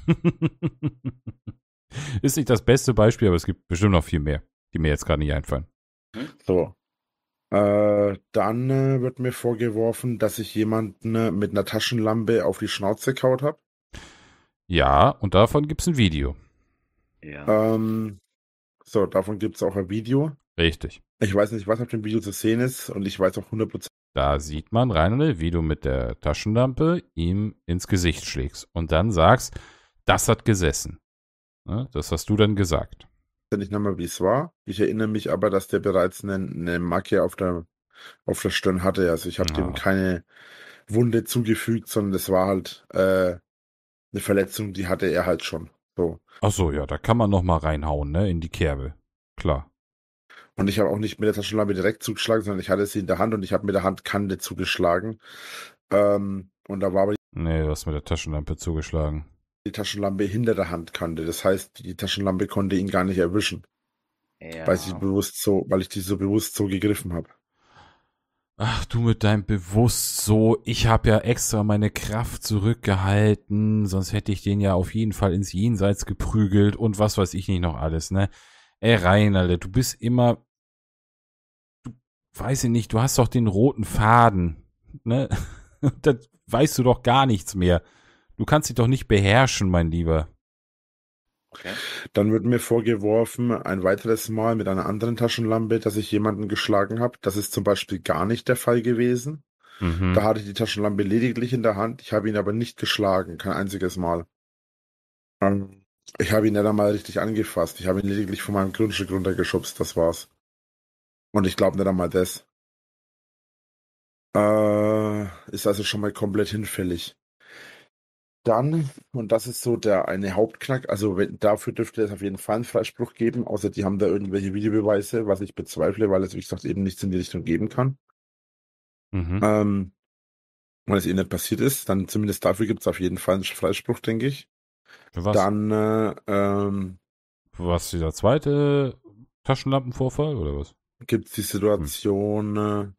Ist nicht das beste Beispiel, aber es gibt bestimmt noch viel mehr, die mir jetzt gerade nicht einfallen. So. Dann wird mir vorgeworfen, dass ich jemanden mit einer Taschenlampe auf die Schnauze kaut habe. Ja, und davon gibt's ein Video. Ja. So, davon gibt es auch ein Video. Richtig. Ich weiß nicht, was auf dem Video zu sehen ist und ich weiß auch 100%. Da sieht man, Reinalde, wie du mit der Taschenlampe ihm ins Gesicht schlägst und dann sagst, das hat gesessen. Ne? Das hast du dann gesagt. Nicht mehr, wie es war. Ich erinnere mich aber, dass der bereits eine Macke auf der Stirn hatte. Also ich habe dem keine Wunde zugefügt, sondern das war halt eine Verletzung, die hatte er halt schon. So. Ach so, ja, da kann man noch mal reinhauen, ne, in die Kerbe. Klar. Und ich habe auch nicht mit der Taschenlampe direkt zugeschlagen, sondern ich hatte sie in der Hand und ich habe mit der Handkante zugeschlagen. Und da war aber Nee, du hast mit der Taschenlampe zugeschlagen. die Taschenlampe hinter der Handkante. Das heißt, die Taschenlampe konnte ihn gar nicht erwischen, Ja. weil ich die so bewusst so gegriffen habe. Ach, du mit deinem Bewusst so, ich habe ja extra meine Kraft zurückgehalten, sonst hätte ich den ja auf jeden Fall ins Jenseits geprügelt und was weiß ich nicht noch alles, ne? Ey, Reinalde, du bist immer, weiß ich nicht, du hast doch den roten Faden, ne? Da weißt du doch gar nichts mehr. Du kannst dich doch nicht beherrschen, mein Lieber. Okay. Dann wird mir vorgeworfen, ein weiteres Mal mit einer anderen Taschenlampe, dass ich jemanden geschlagen habe. Das ist zum Beispiel gar nicht der Fall gewesen. Da hatte ich die Taschenlampe lediglich in der Hand. Ich habe ihn aber nicht geschlagen, kein einziges Mal. Ich habe ihn nicht einmal richtig angefasst. Ich habe ihn lediglich von meinem Grundstück runtergeschubst, das war's. Und ich glaube nicht einmal das. Ist also schon mal komplett hinfällig. Dann, und das ist so der eine Hauptknack, also dafür dürfte es auf jeden Fall einen Freispruch geben, außer die haben da irgendwelche Videobeweise, was ich bezweifle, weil es, wie gesagt, eben nichts in die Richtung geben kann. Mhm. Weil es eh nicht passiert ist. Dann zumindest dafür gibt es auf jeden Fall einen Freispruch, denke ich. Für was? Dann, Für was, dieser zweite Taschenlampenvorfall oder was? gibt es die Situation,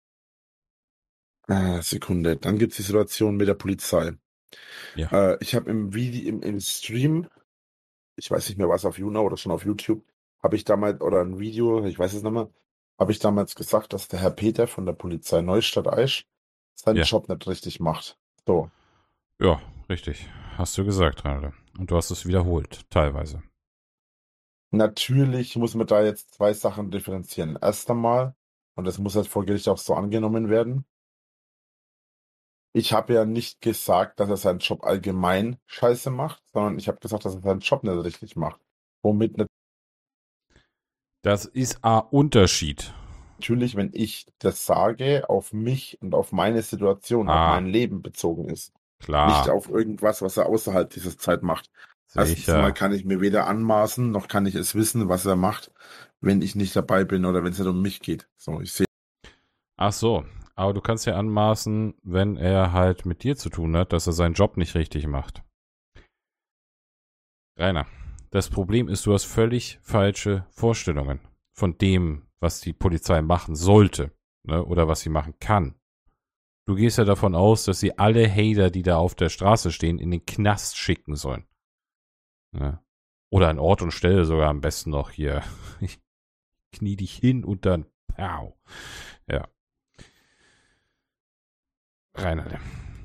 Sekunde, dann gibt es die Situation mit der Polizei. Ja. Ich habe im Video, im Stream, ich weiß nicht mehr was, auf YouNow oder schon auf YouTube, habe ich damals, oder ein Video, ich weiß es nicht mehr, habe ich damals gesagt, dass der Herr Peter von der Polizei Neustadt-Aisch seinen Ja. Job nicht richtig macht. So. Ja, richtig. Hast du gesagt, Reinalde. Und du hast es wiederholt, teilweise. Natürlich muss man da jetzt zwei Sachen differenzieren. Erst einmal, und das muss halt vor Gericht auch so angenommen werden, ich habe ja nicht gesagt, dass er seinen Job allgemein scheiße macht, sondern ich habe gesagt, dass er seinen Job nicht richtig macht. Womit Das ist ein Unterschied. natürlich, wenn ich das sage, auf mich und auf meine Situation, auf mein Leben bezogen ist. Nicht Klar. auf irgendwas, was er außerhalb dieser Zeit macht. Erstens mal Sicher. kann ich mir weder anmaßen, noch kann ich es wissen, was er macht, wenn ich nicht dabei bin oder wenn es nicht um mich geht. So, ich sehe. Ach so. Aber du kannst ja anmaßen, wenn er halt mit dir zu tun hat, dass er seinen Job nicht richtig macht. Rainer, das Problem ist, du hast völlig falsche Vorstellungen von dem, was die Polizei machen sollte, ne, oder was sie machen kann. Du gehst ja davon aus, dass sie alle Hater, die da auf der Straße stehen, in den Knast schicken sollen. Ne? Oder an Ort und Stelle sogar am besten noch hier. Knie dich hin und dann pow. Ja. Rainer.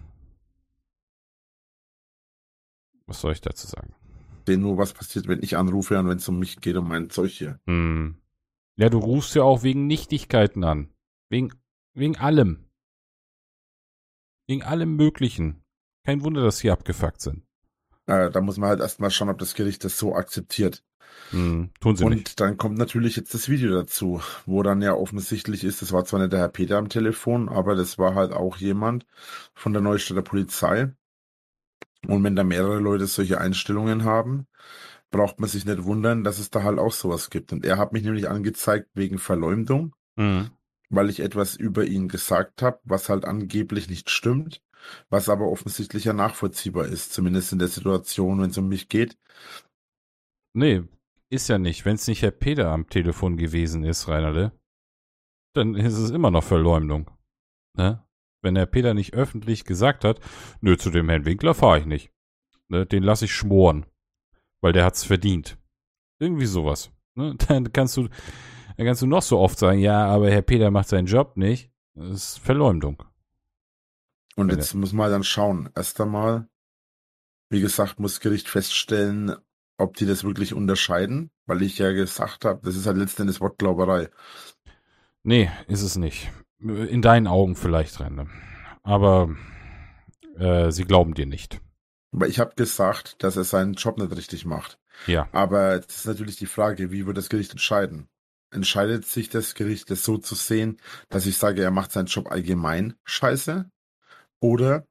Was soll ich dazu sagen? Sehe nur, was passiert, wenn ich anrufe und wenn es um mich geht, um mein Zeug hier. Ja, du rufst ja auch wegen Nichtigkeiten an. Wegen allem. Wegen allem Möglichen. Kein Wunder, dass sie abgefuckt sind. Da muss man halt erstmal schauen, ob das Gericht das so akzeptiert. Tun sie nicht. Und dann kommt natürlich jetzt das Video dazu, wo dann ja offensichtlich ist, das war zwar nicht der Herr Peter am Telefon, aber das war halt auch jemand von der Neustädter Polizei. Und wenn da mehrere Leute solche Einstellungen haben, braucht man sich nicht wundern, dass es da halt auch sowas gibt. Und er hat mich nämlich angezeigt wegen Verleumdung, weil ich etwas über ihn gesagt habe, was halt angeblich nicht stimmt, was aber offensichtlich ja nachvollziehbar ist, zumindest in der Situation, wenn es um mich geht. Nee, ist ja nicht. Wenn es nicht Herr Peter am Telefon gewesen ist, Reinerle, dann ist es immer noch Verleumdung. Ne? Wenn Herr Peter nicht öffentlich gesagt hat, nö, zu dem Herrn Winkler fahre ich nicht. Ne, den lasse ich schmoren, weil der hat's verdient. Irgendwie sowas. Ne? Dann kannst du noch so oft sagen, ja, aber Herr Peter macht seinen Job nicht. Das ist Verleumdung. Und jetzt muss man dann schauen. Erst einmal, wie gesagt, muss Gericht feststellen, ob die das wirklich unterscheiden, weil ich ja gesagt habe, das ist halt letztendlich Wortglauberei. Nee, ist es nicht. In deinen Augen vielleicht, Rende. Aber sie glauben dir nicht. Aber ich habe gesagt, dass er seinen Job nicht richtig macht. Ja. Aber jetzt ist natürlich die Frage, wie wird das Gericht entscheiden? Entscheidet sich das Gericht, das so zu sehen, dass ich sage, er macht seinen Job allgemein scheiße? Oder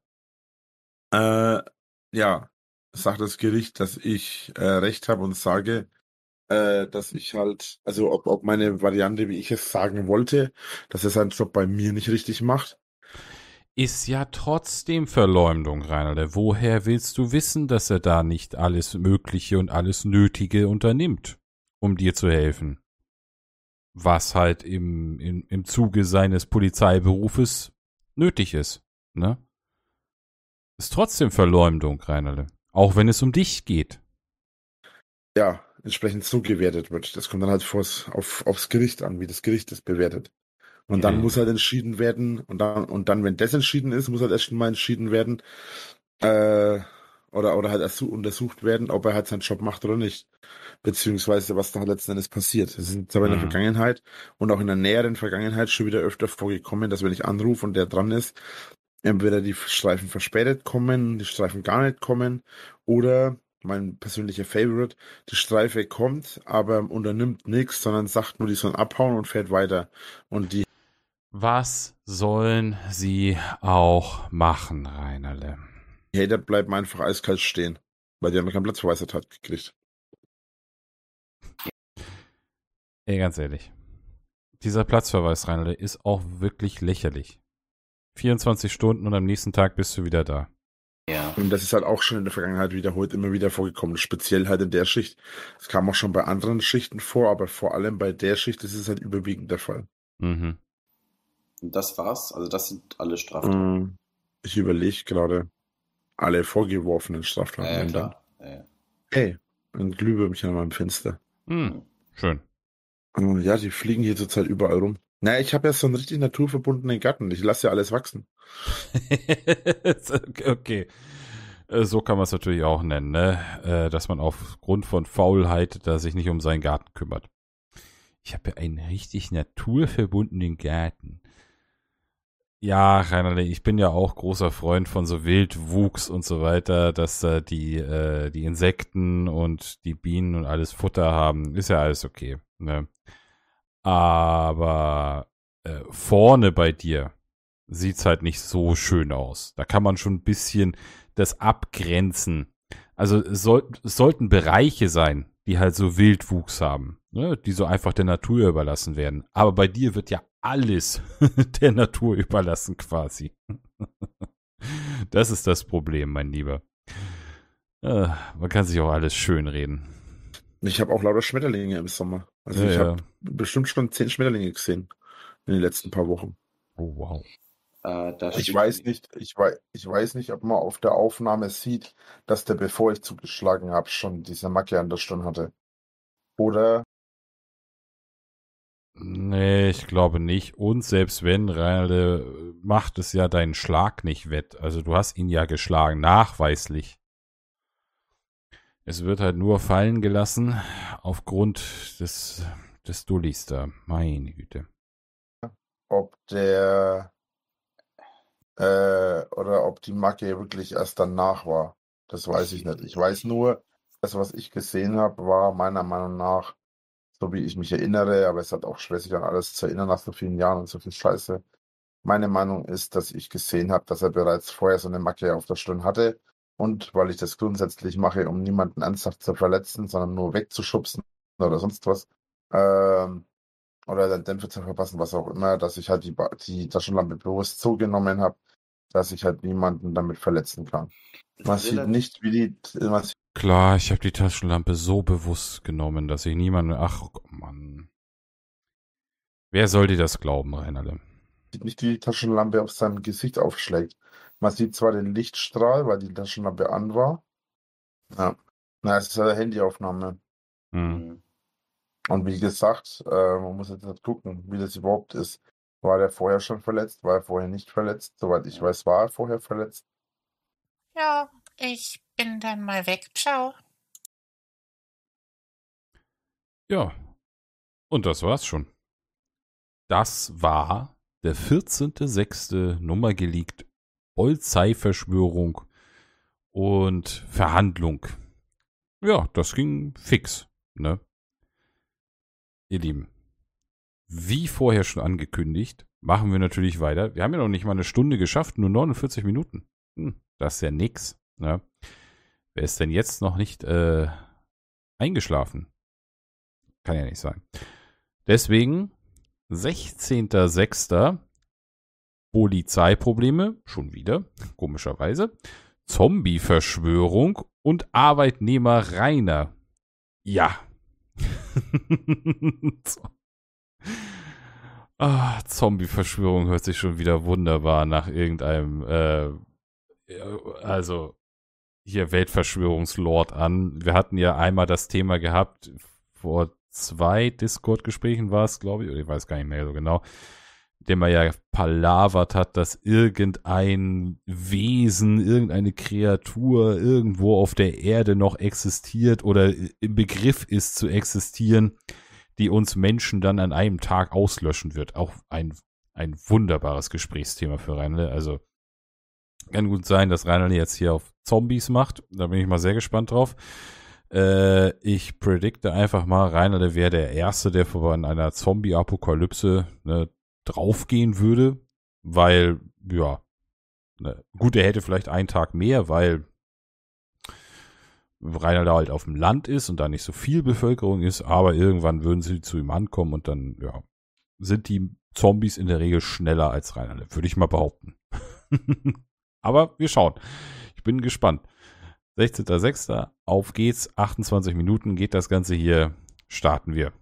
ja, sagt das Gericht, dass ich recht habe und sage, dass ich halt, also ob meine Variante, wie ich es sagen wollte, dass er seinen Job bei mir nicht richtig macht. Ist ja trotzdem Verleumdung, Reinalde. Woher willst du wissen, dass er da nicht alles Mögliche und alles Nötige unternimmt, um dir zu helfen? was halt im Zuge seines Polizeiberufes nötig ist. Ne? Ist trotzdem Verleumdung, Reinerle. Auch wenn es um dich geht. Ja, entsprechend so gewertet wird. Das kommt dann halt aufs Gericht an, wie das Gericht das bewertet. Und dann muss halt entschieden werden, und dann, wenn das entschieden ist, muss halt erst mal entschieden werden, oder halt untersucht werden, ob er halt seinen Job macht oder nicht. Beziehungsweise, was da halt letzten Endes passiert. Das ist jetzt aber in der Vergangenheit und auch in der näheren Vergangenheit schon wieder öfter vorgekommen, dass wenn ich anrufe und der dran ist, entweder die Streifen verspätet kommen, die Streifen gar nicht kommen, oder mein persönlicher Favorite, die Streife kommt, aber unternimmt nichts, sondern sagt nur, die sollen abhauen und fährt weiter. Und die Was sollen sie auch machen, Reinerle? Hater bleiben einfach eiskalt stehen, weil die haben keinen Platzverweis gekriegt. Ey, ganz ehrlich. Dieser Platzverweis, Reinerle, ist auch wirklich lächerlich. 24 Stunden und am nächsten Tag bist du wieder da. Ja. Und das ist halt auch schon in der Vergangenheit wiederholt immer wieder vorgekommen, speziell halt in der Schicht. Es kam auch schon bei anderen Schichten vor, aber vor allem bei der Schicht ist es halt überwiegend der Fall. Mhm. Und das war's? Also das sind alle Straftaten? Ich überlege gerade alle vorgeworfenen Straftaten. Ja, dann. klar. Ja. Hey, ein Glühwürmchen an meinem Fenster. Schön. Ja, die fliegen hier zurzeit überall rum. Naja, ich habe ja so einen richtig naturverbundenen Garten. Ich lasse ja alles wachsen. Okay. So kann man es natürlich auch nennen, ne? Dass man aufgrund von Faulheit da sich nicht um seinen Garten kümmert. Ich habe ja einen richtig naturverbundenen Garten. Ja, Reinerle, ich bin ja auch großer Freund von so Wildwuchs und so weiter, dass da die Insekten und die Bienen und alles Futter haben. Ist ja alles okay, ne? Aber vorne bei dir sieht's halt nicht so schön aus. Da kann man schon ein bisschen das abgrenzen. Also es sollten Bereiche sein, die halt so Wildwuchs haben, ne? Die so einfach der Natur überlassen werden. Aber bei dir wird ja alles der Natur überlassen quasi. Das ist das Problem, mein Lieber. Man kann sich auch alles schön reden. Ich habe auch lauter Schmetterlinge im Sommer. Also ich habe bestimmt schon 10 Schmetterlinge gesehen in den letzten paar Wochen. Oh, wow. Ich weiß nicht, ob man auf der Aufnahme sieht, dass der, bevor ich zugeschlagen habe, schon diese Macke an der Stirn hatte. Oder? Nee, ich glaube nicht. Und selbst wenn, Rainer, macht es ja deinen Schlag nicht wett. Also du hast ihn ja geschlagen, nachweislich. Es wird halt nur fallen gelassen aufgrund des Dullis da. Meine Güte. Ob ob die Macke wirklich erst danach war. Das weiß ich nicht. Ich weiß nur, das, was ich gesehen habe, war meiner Meinung nach, so wie ich mich erinnere, aber es hat auch schwer, sich an alles zu erinnern nach so vielen Jahren und so viel Scheiße. Meine Meinung ist, dass ich gesehen habe, dass er bereits vorher so eine Macke auf der Stirn hatte. Und weil ich das grundsätzlich mache, um niemanden ernsthaft zu verletzen, sondern nur wegzuschubsen oder sonst was, oder den Dämpfer zu verpassen, was auch immer, dass ich halt die Taschenlampe bewusst so genommen habe, dass ich halt niemanden damit verletzen kann. Man sieht nicht, Klar, ich habe die Taschenlampe so bewusst genommen, dass ich niemanden... Ach, Mann. Wer soll dir das glauben, Reinerle? sieht nicht, wie die Taschenlampe auf seinem Gesicht aufschlägt. Man sieht zwar den Lichtstrahl, weil die Taschenlampe an war. Ja. Na, es ist eine Handyaufnahme. Hm. Und wie gesagt, man muss jetzt halt gucken, wie das überhaupt ist. War der vorher schon verletzt? War er vorher nicht verletzt? Soweit ich weiß, war er vorher verletzt. Ja, ich bin dann mal weg. Ciao. Ja, und das war's schon. Das war der 14.06. Nummer geleakt. Polizeiverschwörung und Verhandlung. Ja, das ging fix, ne? Ihr Lieben, wie vorher schon angekündigt, machen wir natürlich weiter. Wir haben ja noch nicht mal eine Stunde geschafft, nur 49 Minuten. Das ist ja nix, ne? Wer ist denn jetzt noch nicht eingeschlafen? Kann ja nicht sein. Deswegen 16.06. Polizeiprobleme, schon wieder, komischerweise. Zombie-Verschwörung und Arbeitnehmer Rainer. Ja. So. Zombie-Verschwörung hört sich schon wieder wunderbar nach irgendeinem, also hier Weltverschwörungslord an. Wir hatten ja einmal das Thema gehabt, vor 2 Discord-Gesprächen war es, glaube ich, oder ich weiß gar nicht mehr so genau, dem man ja palavert hat, dass irgendein Wesen, irgendeine Kreatur irgendwo auf der Erde noch existiert oder im Begriff ist zu existieren, die uns Menschen dann an einem Tag auslöschen wird. Auch ein wunderbares Gesprächsthema für Reinle. Also kann gut sein, dass Reinle jetzt hier auf Zombies macht. Da bin ich mal sehr gespannt drauf. Ich predikte einfach mal, Reinle wäre der Erste, der vor einer Zombie-Apokalypse draufgehen würde, weil, ja, gut, er hätte vielleicht einen Tag mehr, weil Reinhard halt auf dem Land ist und da nicht so viel Bevölkerung ist, aber irgendwann würden sie zu ihm ankommen und dann, ja, sind die Zombies in der Regel schneller als Reinhard, würde ich mal behaupten. Aber wir schauen. Ich bin gespannt. 16.06. Auf geht's, 28 Minuten geht das Ganze hier, starten wir.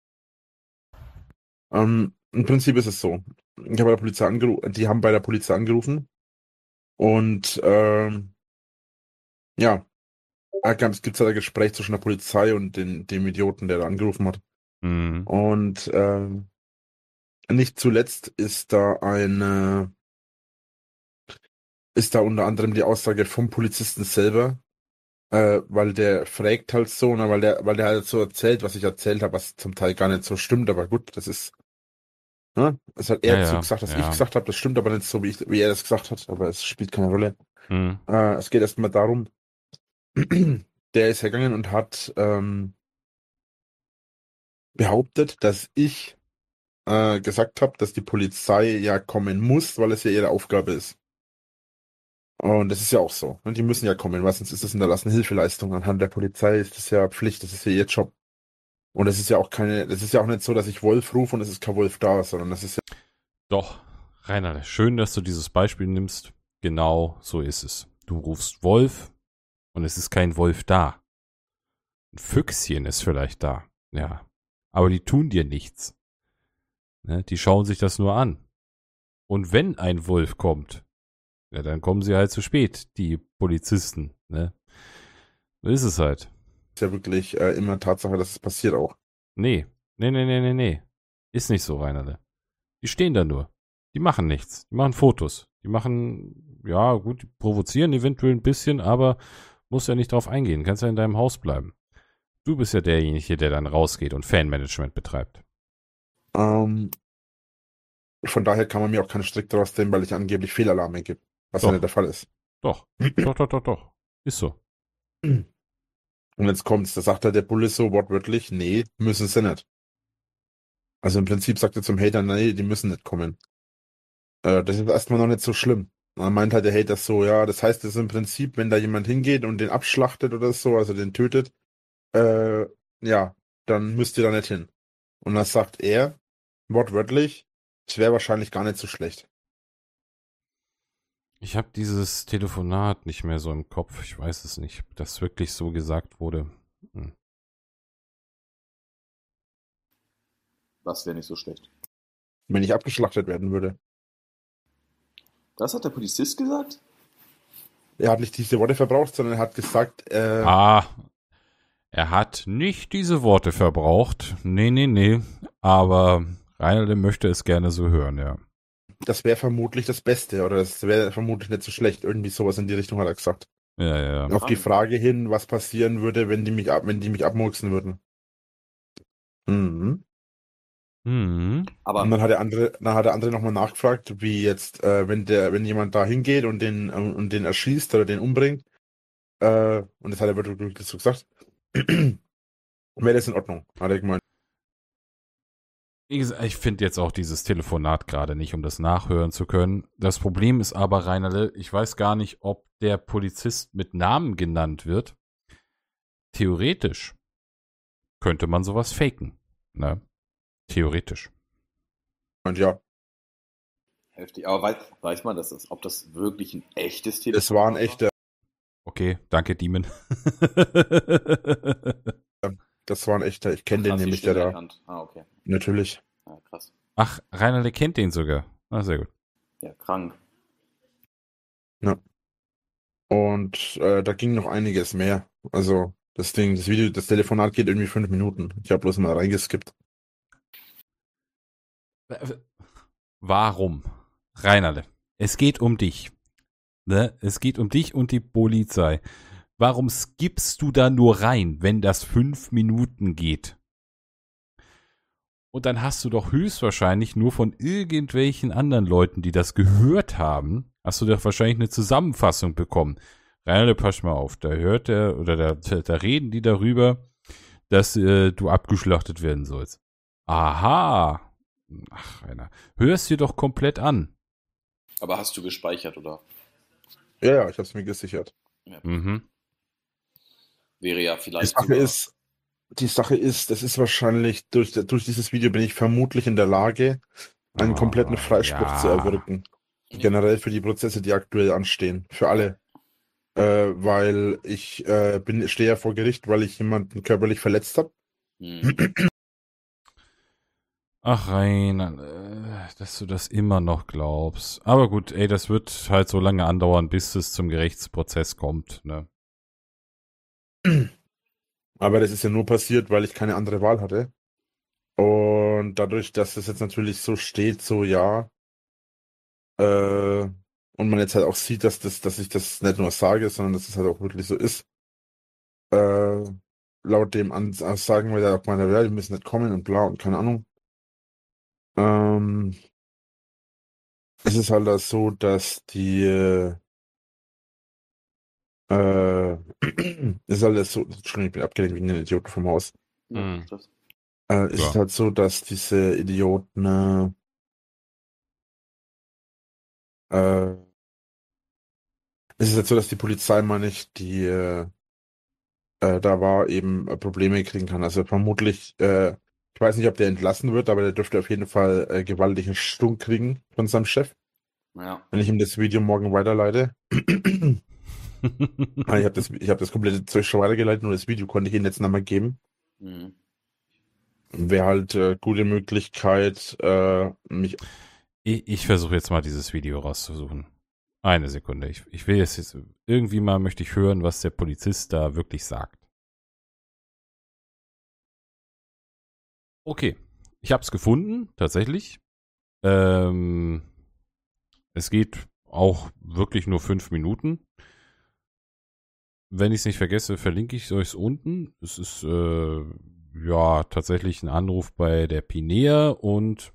Im Prinzip ist es so. Ich habe bei der Polizei angerufen, die haben bei der Polizei angerufen und ja, es gibt ein Gespräch zwischen der Polizei und dem Idioten, der da angerufen hat. Mhm. Und nicht zuletzt ist da unter anderem die Aussage vom Polizisten selber, weil der fragt halt so, ne, weil der halt so erzählt, was ich erzählt habe, was zum Teil gar nicht so stimmt, aber gut, das ist, ne, es hat er so gesagt, dass ich gesagt habe, das stimmt aber nicht so, wie er das gesagt hat, aber es spielt keine Rolle. Mhm. Es geht erstmal darum, der ist hergegangen und hat behauptet, dass ich gesagt habe, dass die Polizei ja kommen muss, weil es ja ihre Aufgabe ist. Und das ist ja auch so. Und die müssen ja kommen, weil sonst ist das hinterlassene Hilfeleistung. Anhand der Polizei ist das ja Pflicht, das ist ja ihr Job. Und das ist ja auch nicht so, dass ich Wolf rufe und es ist kein Wolf da, sondern das ist ja. Doch, Rainer, schön, dass du dieses Beispiel nimmst. Genau so ist es. Du rufst Wolf und es ist kein Wolf da. Ein Füchschen ist vielleicht da, ja. Aber die tun dir nichts. Ne? Die schauen sich das nur an. Und wenn ein Wolf kommt, ja, dann kommen sie halt zu spät, die Polizisten. Ne? So ist es halt. Ist ja wirklich immer Tatsache, dass es passiert auch. Nee. Ist nicht so, Rainerle. Die stehen da nur. Die machen nichts. Die machen Fotos. Die machen, ja gut, die provozieren eventuell ein bisschen, aber musst ja nicht drauf eingehen. Kannst ja in deinem Haus bleiben. Du bist ja derjenige, der dann rausgeht und Fanmanagement betreibt. Von daher kann man mir auch keinen Strick daraus nehmen, weil ich angeblich Fehlalarme gebe, was ja Doch. nicht der Fall ist. Doch. Doch. Ist so. Und jetzt kommt's, da sagt halt der Bulle so wortwörtlich, nee, müssen sie nicht. Also im Prinzip sagt er zum Hater, nee, die müssen nicht kommen. Das ist erstmal noch nicht so schlimm. Dann meint halt der Hater so, ja, das heißt, das ist im Prinzip, wenn da jemand hingeht und den abschlachtet oder so, also den tötet, ja, dann müsst ihr da nicht hin. Und dann sagt er, wortwörtlich, es wäre wahrscheinlich gar nicht so schlecht. Ich habe dieses Telefonat nicht mehr so im Kopf. Ich weiß es nicht, ob das wirklich so gesagt wurde. Das wäre nicht so schlecht. Wenn ich abgeschlachtet werden würde. Das hat der Polizist gesagt? Er hat nicht diese Worte verbraucht, sondern er hat gesagt, er hat nicht diese Worte verbraucht. Nee. Aber Reinhold möchte es gerne so hören, ja. Das wäre vermutlich das Beste oder das wäre vermutlich nicht so schlecht. Irgendwie sowas in die Richtung hat er gesagt. Ja. Auf die Frage hin, was passieren würde, wenn die mich abmurksen würden. Mhm. Aber Und dann hat der andere nochmal nachgefragt, wie jetzt, wenn jemand da hingeht und den erschießt oder den umbringt, und das hat er wirklich so gesagt, wäre das in Ordnung, hat er gemeint. Wie gesagt, ich finde jetzt auch dieses Telefonat gerade nicht, um das nachhören zu können. Das Problem ist aber, Rainerle, ich weiß gar nicht, ob der Polizist mit Namen genannt wird. Theoretisch könnte man sowas faken. Ne? Theoretisch. Und ja, heftig. Aber weiß man, ob das wirklich ein echtes Telefon es war ein echter. Okay, danke, Demon. Das war ein echter. Ich kenne den Hast du die nämlich, der Stimme da. erkannt? Ah, okay. Natürlich. Ja, krass. Ach, Rainer kennt den sogar. Ah, sehr gut. Ja, krank. Und da ging noch einiges mehr. Also das Telefonat geht irgendwie 5 Minuten. Ich habe bloß mal reingeskippt. Warum? Rainerle, es geht um dich. Ne? Es geht um dich und die Polizei. Warum skippst du da nur rein, wenn das 5 Minuten geht? Und dann hast du doch höchstwahrscheinlich nur von irgendwelchen anderen Leuten, die das gehört haben, hast du doch wahrscheinlich eine Zusammenfassung bekommen. Rainerle, pass mal auf, da hört er oder da reden die darüber, dass du abgeschlachtet werden sollst. Aha. Ach, Rainer, hörst dir doch komplett an. Aber hast du gespeichert, oder? Ja, ich habe es mir gesichert. Ja. Mhm. Wäre ja Die vielleicht Sache ist, das ist wahrscheinlich, durch dieses Video bin ich vermutlich in der Lage, einen kompletten Freispruch zu erwirken. Generell für die Prozesse, die aktuell anstehen. Für alle. Weil ich stehe ja vor Gericht, weil ich jemanden körperlich verletzt habe. Ach, Rainer, dass du das immer noch glaubst. Aber gut, ey, das wird halt so lange andauern, bis es zum Gerichtsprozess kommt, ne? Aber das ist ja nur passiert, weil ich keine andere Wahl hatte. Und dadurch, dass es jetzt natürlich so steht, so ja, und man jetzt halt auch sieht, dass ich das nicht nur sage, sondern dass es halt auch wirklich so ist, laut dem Aussagen, weil er auch meiner, ja, die müssen nicht kommen und bla und keine Ahnung. Es ist halt das so, dass es ist halt das so, Entschuldigung, ich bin abgelenkt wegen den Idioten vom Haus. Mhm. Es ist halt so, dass diese Idioten es ist halt so, dass die Polizei, meine ich, die da war, eben Probleme kriegen kann. Also vermutlich, ich weiß nicht, ob der entlassen wird, aber der dürfte auf jeden Fall gewaltigen Stunk kriegen von seinem Chef, Ja. wenn ich ihm das Video morgen weiterleite. Ich habe das komplette Zeug schon weitergeleitet, nur das Video konnte ich Ihnen jetzt nochmal geben. Mhm. Wäre halt gute Möglichkeit, mich. Ich versuche jetzt mal dieses Video rauszusuchen. Eine Sekunde. Ich will jetzt irgendwie mal, möchte ich hören, was der Polizist da wirklich sagt. Okay, ich habe es gefunden, tatsächlich. Es geht auch wirklich nur 5 Minuten. Wenn ich es nicht vergesse, verlinke ich es euch unten. Es ist ja tatsächlich ein Anruf bei der Pinea und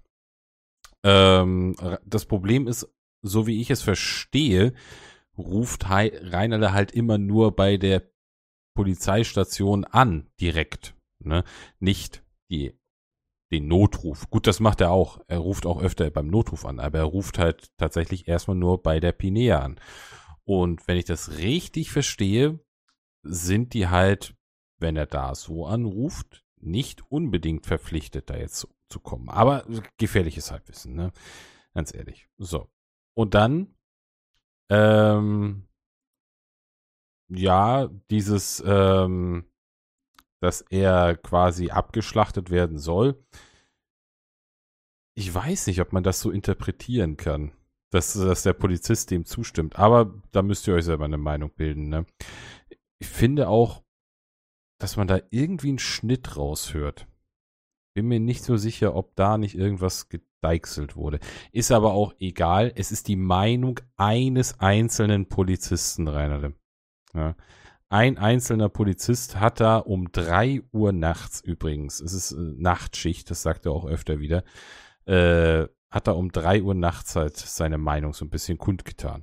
das Problem ist, so wie ich es verstehe, ruft Rainerle halt immer nur bei der Polizeistation an, direkt. Ne? Nicht den Notruf. Gut, das macht er auch. Er ruft auch öfter beim Notruf an, aber er ruft halt tatsächlich erstmal nur bei der Pinea an. Und wenn ich das richtig verstehe, sind die halt, wenn er da so anruft, nicht unbedingt verpflichtet, da jetzt zu kommen. Aber gefährliches Halbwissen, ne? Ganz ehrlich. So. Und dann, ja, dieses, dass er quasi abgeschlachtet werden soll. Ich weiß nicht, ob man das so interpretieren kann, dass der Polizist dem zustimmt. Aber da müsst ihr euch selber eine Meinung bilden, ne? Ich finde auch, dass man da irgendwie einen Schnitt raushört. Bin mir nicht so sicher, ob da nicht irgendwas gedeichselt wurde. Ist aber auch egal. Es ist die Meinung eines einzelnen Polizisten, Rainerle. Ja. Ein einzelner Polizist hat da um 3 Uhr nachts übrigens, es ist Nachtschicht, das sagt er auch öfter wieder, hat da um 3 Uhr nachts halt seine Meinung so ein bisschen kundgetan.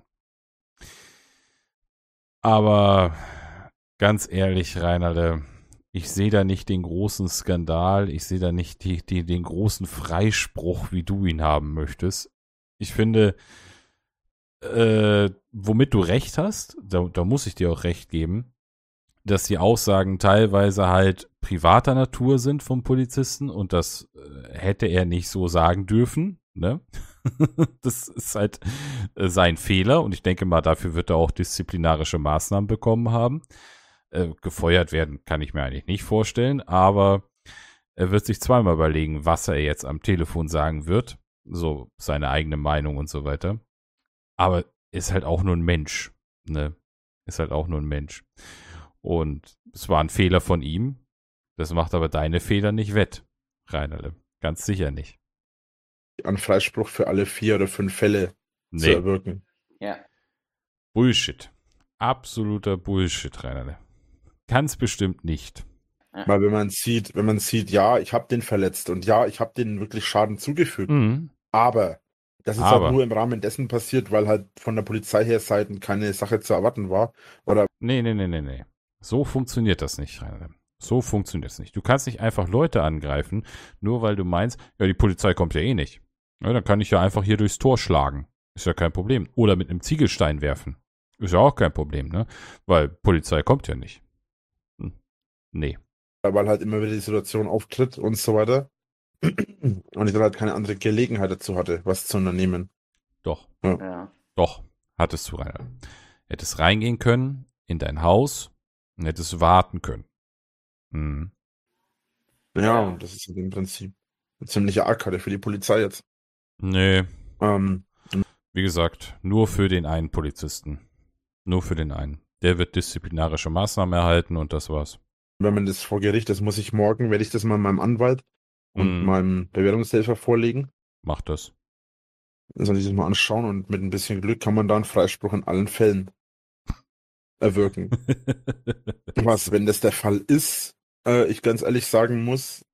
Aber ganz ehrlich, Rainerle, ich sehe da nicht den großen Skandal, ich sehe da nicht den großen Freispruch, wie du ihn haben möchtest. Ich finde, womit du recht hast, da muss ich dir auch recht geben, dass die Aussagen teilweise halt privater Natur sind vom Polizisten und das hätte er nicht so sagen dürfen, ne? Das ist halt sein Fehler und ich denke mal, dafür wird er auch disziplinarische Maßnahmen bekommen haben. Gefeuert werden kann ich mir eigentlich nicht vorstellen, aber Er wird sich zweimal überlegen, was er jetzt am Telefon sagen wird. So seine eigene Meinung und so weiter. Aber ist halt auch nur ein Mensch. Ne? Ist halt auch nur ein Mensch. Und es war ein Fehler von ihm. Das macht aber deine Fehler nicht wett, Reinerle. Ganz sicher nicht. An Freispruch für alle 4 oder 5 Fälle zu Nee, erwirken. Ja. Bullshit. Absoluter Bullshit, Reinerle. Kann's bestimmt nicht. Weil wenn man sieht, ja, ich habe den verletzt und ja, ich habe denen wirklich Schaden zugefügt, Mhm. aber das ist Aber. halt nur im Rahmen dessen passiert, weil halt von der Polizei her Seiten keine Sache zu erwarten war. Oder Nee. So funktioniert das nicht, Rainer. So funktioniert es nicht. Du kannst nicht einfach Leute angreifen, nur weil du meinst, ja, die Polizei kommt ja eh nicht. Ja, dann kann ich ja einfach hier durchs Tor schlagen. Ist ja kein Problem. Oder mit einem Ziegelstein werfen. Ist ja auch kein Problem, ne? Weil Polizei kommt ja nicht. Nee. weil halt immer wieder die Situation auftritt und so weiter. Und ich dann halt keine andere Gelegenheit dazu hatte, was zu unternehmen. Doch. Ja. Doch. Hattest du, Rainer. Hättest reingehen können in dein Haus und hättest warten können. Mhm. Ja, und das ist halt im Prinzip eine ziemliche Arcade für die Polizei jetzt. Nee. Ähm, Wie gesagt, nur für den einen Polizisten. Nur für den einen. Der wird disziplinarische Maßnahmen erhalten und das war's. wenn man das vor Gericht, das muss ich morgen, werde ich das mal meinem Anwalt und Mhm. meinem Bewährungshelfer vorlegen. Macht das. Dann soll ich das mal anschauen und mit ein bisschen Glück kann man da einen Freispruch in allen Fällen erwirken. Was, wenn das der Fall ist, ich ganz ehrlich sagen muss,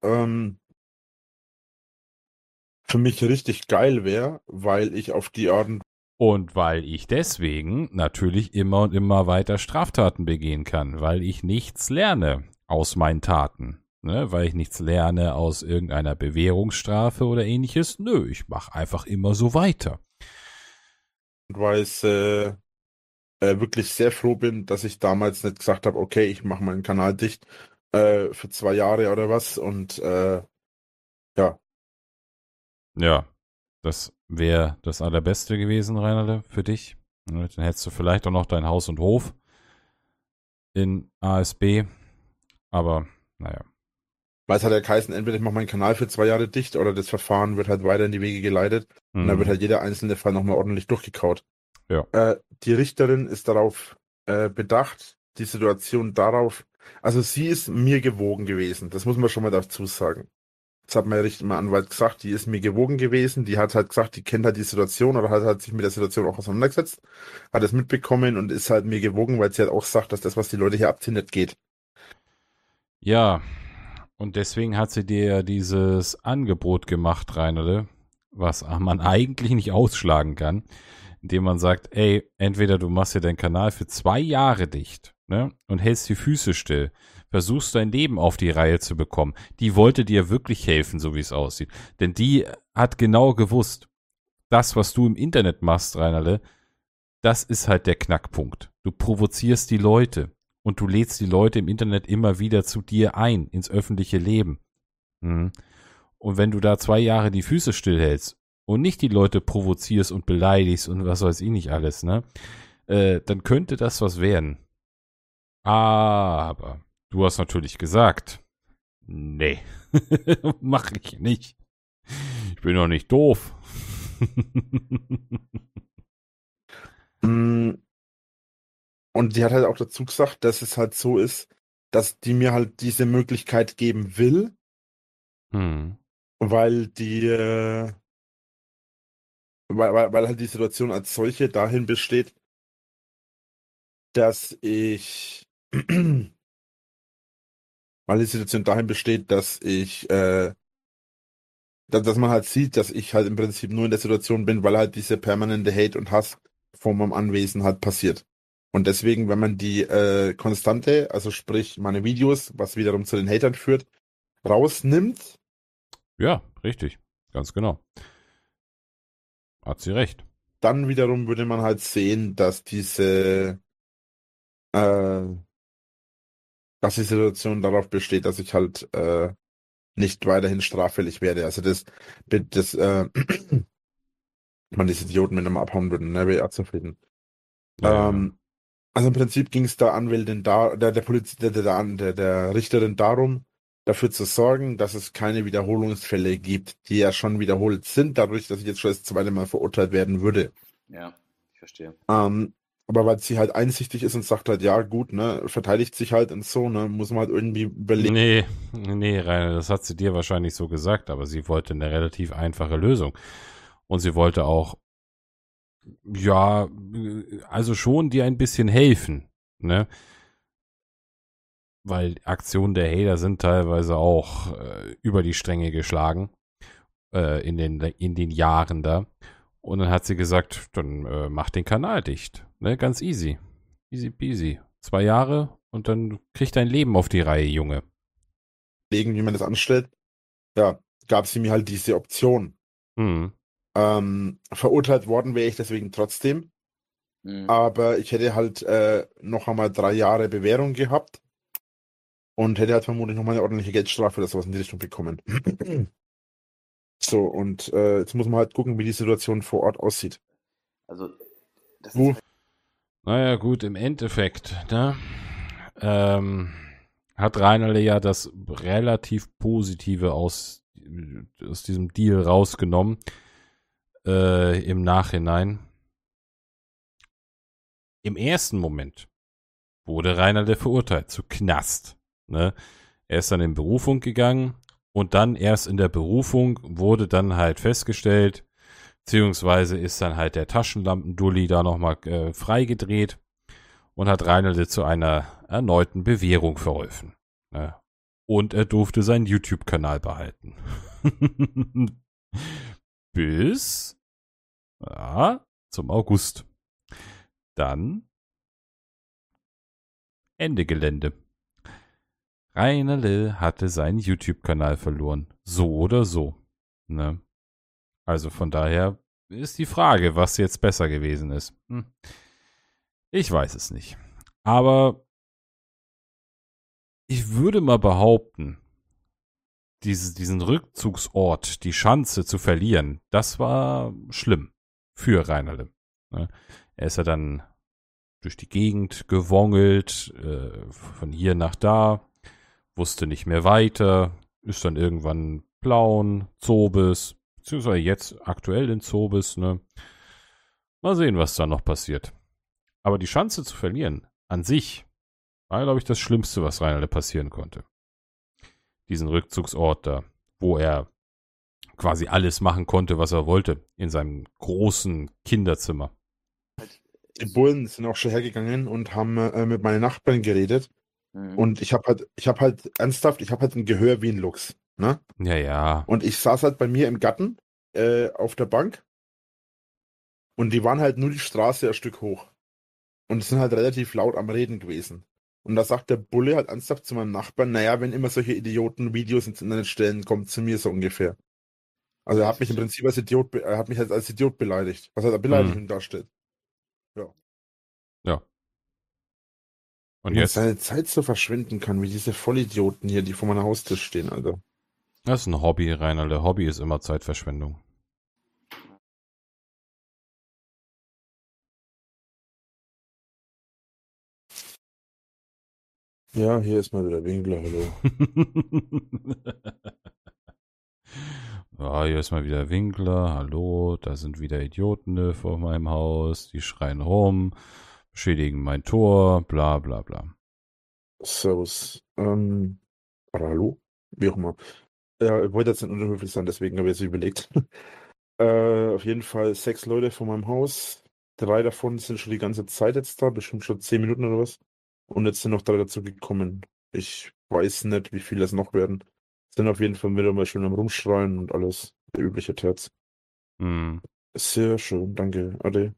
für mich richtig geil wäre, weil ich auf die Art und Und weil ich deswegen natürlich immer und immer weiter Straftaten begehen kann, weil ich nichts lerne aus meinen Taten. Ne? Weil ich nichts lerne aus irgendeiner Bewährungsstrafe oder ähnliches. Nö, ich mache einfach immer so weiter. Weise wirklich sehr froh bin, dass ich damals nicht gesagt habe, okay, ich mache meinen Kanal dicht für 2 Jahre oder was und ja. Ja, das wäre das Allerbeste gewesen, Reinerle, für dich. Ne, dann hättest du vielleicht auch noch dein Haus und Hof in ASB. Aber, naja. Weil es hat ja geheißen, entweder ich mache meinen Kanal für 2 Jahre dicht oder das Verfahren wird halt weiter in die Wege geleitet und dann wird halt jeder einzelne Fall nochmal ordentlich durchgekaut. Ja. Die Richterin ist darauf bedacht, die Situation darauf, also sie ist mir gewogen gewesen, das muss man schon mal dazu sagen. Das hat mein Anwalt gesagt, die ist mir gewogen gewesen, die hat halt gesagt, die kennt halt die Situation oder hat sich mit der Situation auch auseinandergesetzt, hat es mitbekommen und ist halt mir gewogen, weil sie halt auch sagt, dass das, was die Leute hier abziehen, nicht geht. Ja, und deswegen hat sie dir ja dieses Angebot gemacht, Reinerle, was man eigentlich nicht ausschlagen kann, indem man sagt, ey, entweder du machst dir deinen Kanal für 2 Jahre dicht, ne, und hältst die Füße still, versuchst dein Leben auf die Reihe zu bekommen. Die wollte dir wirklich helfen, so wie es aussieht. Denn die hat genau gewusst, das, was du im Internet machst, Reinerle, das ist halt der Knackpunkt. Du provozierst die Leute und du lädst die Leute im Internet immer wieder zu dir ein, ins öffentliche Leben. Mhm. Und wenn du da 2 Jahre die Füße stillhältst und nicht die Leute provozierst und beleidigst und was weiß ich nicht alles, ne, dann könnte das was werden. Aber du hast natürlich gesagt, nee, mach ich nicht. Ich bin doch nicht doof. Und die hat halt auch dazu gesagt, dass es halt so ist, dass die mir halt diese Möglichkeit geben will, weil weil halt die Situation als solche dahin besteht, dass weil die Situation dahin besteht, dass dass man halt sieht, dass ich halt im Prinzip nur in der Situation bin, weil halt diese permanente Hate und Hass vor meinem Anwesen halt passiert. Und deswegen, wenn man die Konstante, also sprich meine Videos, was wiederum zu den Hatern führt, rausnimmt. Ja, richtig. Ganz genau. Hat sie recht. Dann wiederum würde man halt sehen, dass dass die Situation darauf besteht, dass ich halt nicht weiterhin straffällig werde. Also man diese Idioten mit einem abhauen würden, ne, wäre ich auch zufrieden. Ja. Also im Prinzip ging es der Anwältin der Richterin darum, dafür zu sorgen, dass es keine Wiederholungsfälle gibt, die ja schon wiederholt sind, dadurch, dass ich jetzt schon das zweite Mal verurteilt werden würde. Ja, ich verstehe. Aber weil sie halt einsichtig ist und sagt halt, ja gut, ne, verteidigt sich halt und so, ne, muss man halt irgendwie überlegen. Nee, Rainer, das hat sie dir wahrscheinlich so gesagt, aber sie wollte eine relativ einfache Lösung. Und sie wollte auch, ja, also schon dir ein bisschen helfen, ne? Weil Aktionen der Hater sind teilweise auch über die Stränge geschlagen in den Jahren da. Und dann hat sie gesagt, dann mach den Kanal dicht. Ne, ganz easy. Easy peasy. 2 Jahre und dann kriegt dein Leben auf die Reihe, Junge. Wie man das anstellt. Ja, gab sie mir halt diese Option. Hm. Verurteilt worden wäre ich deswegen trotzdem. Mhm. Aber ich hätte halt noch einmal 3 Jahre Bewährung gehabt und hätte halt vermutlich noch mal eine ordentliche Geldstrafe oder sowas in die Richtung bekommen. So, und jetzt muss man halt gucken, wie die Situation vor Ort aussieht. Also, das Du, ist halt, Naja, gut, im Endeffekt, ne? Hat Reinerle ja das relativ Positive aus diesem Deal rausgenommen im Nachhinein. Im ersten Moment wurde Reinerle verurteilt zu Knast. Ne? Er ist dann in Berufung gegangen und dann erst in der Berufung wurde dann halt festgestellt, beziehungsweise ist dann halt der Taschenlampendulli da nochmal freigedreht und hat Reinerle zu einer erneuten Bewährung verholfen. Ne? Und er durfte seinen YouTube-Kanal behalten. Bis zum August. Dann Ende Gelände. Reinerle hatte seinen YouTube-Kanal verloren. So oder so. Ne? Also von daher ist die Frage, was jetzt besser gewesen ist. Ich weiß es nicht. Aber ich würde mal behaupten, diesen Rückzugsort, die Schanze zu verlieren, das war schlimm für Reinerle. Ne? Er ist ja dann durch die Gegend gewongelt, von hier nach da, wusste nicht mehr weiter, ist dann irgendwann Plauen, Zobis, beziehungsweise jetzt aktuell in Zobis, ne? Mal sehen, was da noch passiert. Aber die Chance zu verlieren, an sich, war, glaube ich, das Schlimmste, was Reinerle passieren konnte. Diesen Rückzugsort da, wo er quasi alles machen konnte, was er wollte, in seinem großen Kinderzimmer. die Bullen sind auch schon hergegangen und haben mit meinen Nachbarn geredet. mhm. Und ich habe halt ernsthaft, ich habe halt ein Gehör wie ein Luchs. Ne? Ja, ja. Und ich saß halt bei mir im Garten auf der Bank und die waren halt nur die Straße ein Stück hoch. Und sind halt relativ laut am Reden gewesen. Und da sagt der Bulle halt ernsthaft zu meinem Nachbarn, naja, wenn immer solche Idioten Videos ins Internet stellen, kommt zu mir so ungefähr. Also er Ja, hat ich mich im verstehe. Prinzip er hat mich halt als Idiot beleidigt, was halt eine Hm. Beleidigung darstellt. Ja. Ja. Und Wie man jetzt? seine Zeit so verschwenden kann, wie diese Vollidioten hier, die vor meiner Haustür stehen, Alter. Das ist ein Hobby, Reinerle. Hobby ist immer Zeitverschwendung. Ja, hier ist mal wieder Winkler, hallo. Ja, hier ist mal wieder Winkler. Hallo, da sind wieder Idioten vor meinem Haus. Die schreien rum, beschädigen mein Tor, bla bla bla. Servus. Oder hallo? Wie auch immer. Ja, ich wollte jetzt nicht unhöflich sein, deswegen habe ich jetzt überlegt. Auf jeden Fall 6 Leute vor meinem Haus. 3 davon sind schon die ganze Zeit jetzt da, bestimmt schon 10 Minuten oder was. Und jetzt sind noch 3 dazu gekommen. Ich weiß nicht, wie viele es noch werden. Sind auf jeden Fall wieder mal schön am Rumschreien und alles. Der übliche Terz. Hm. Sehr schön, danke. Ade.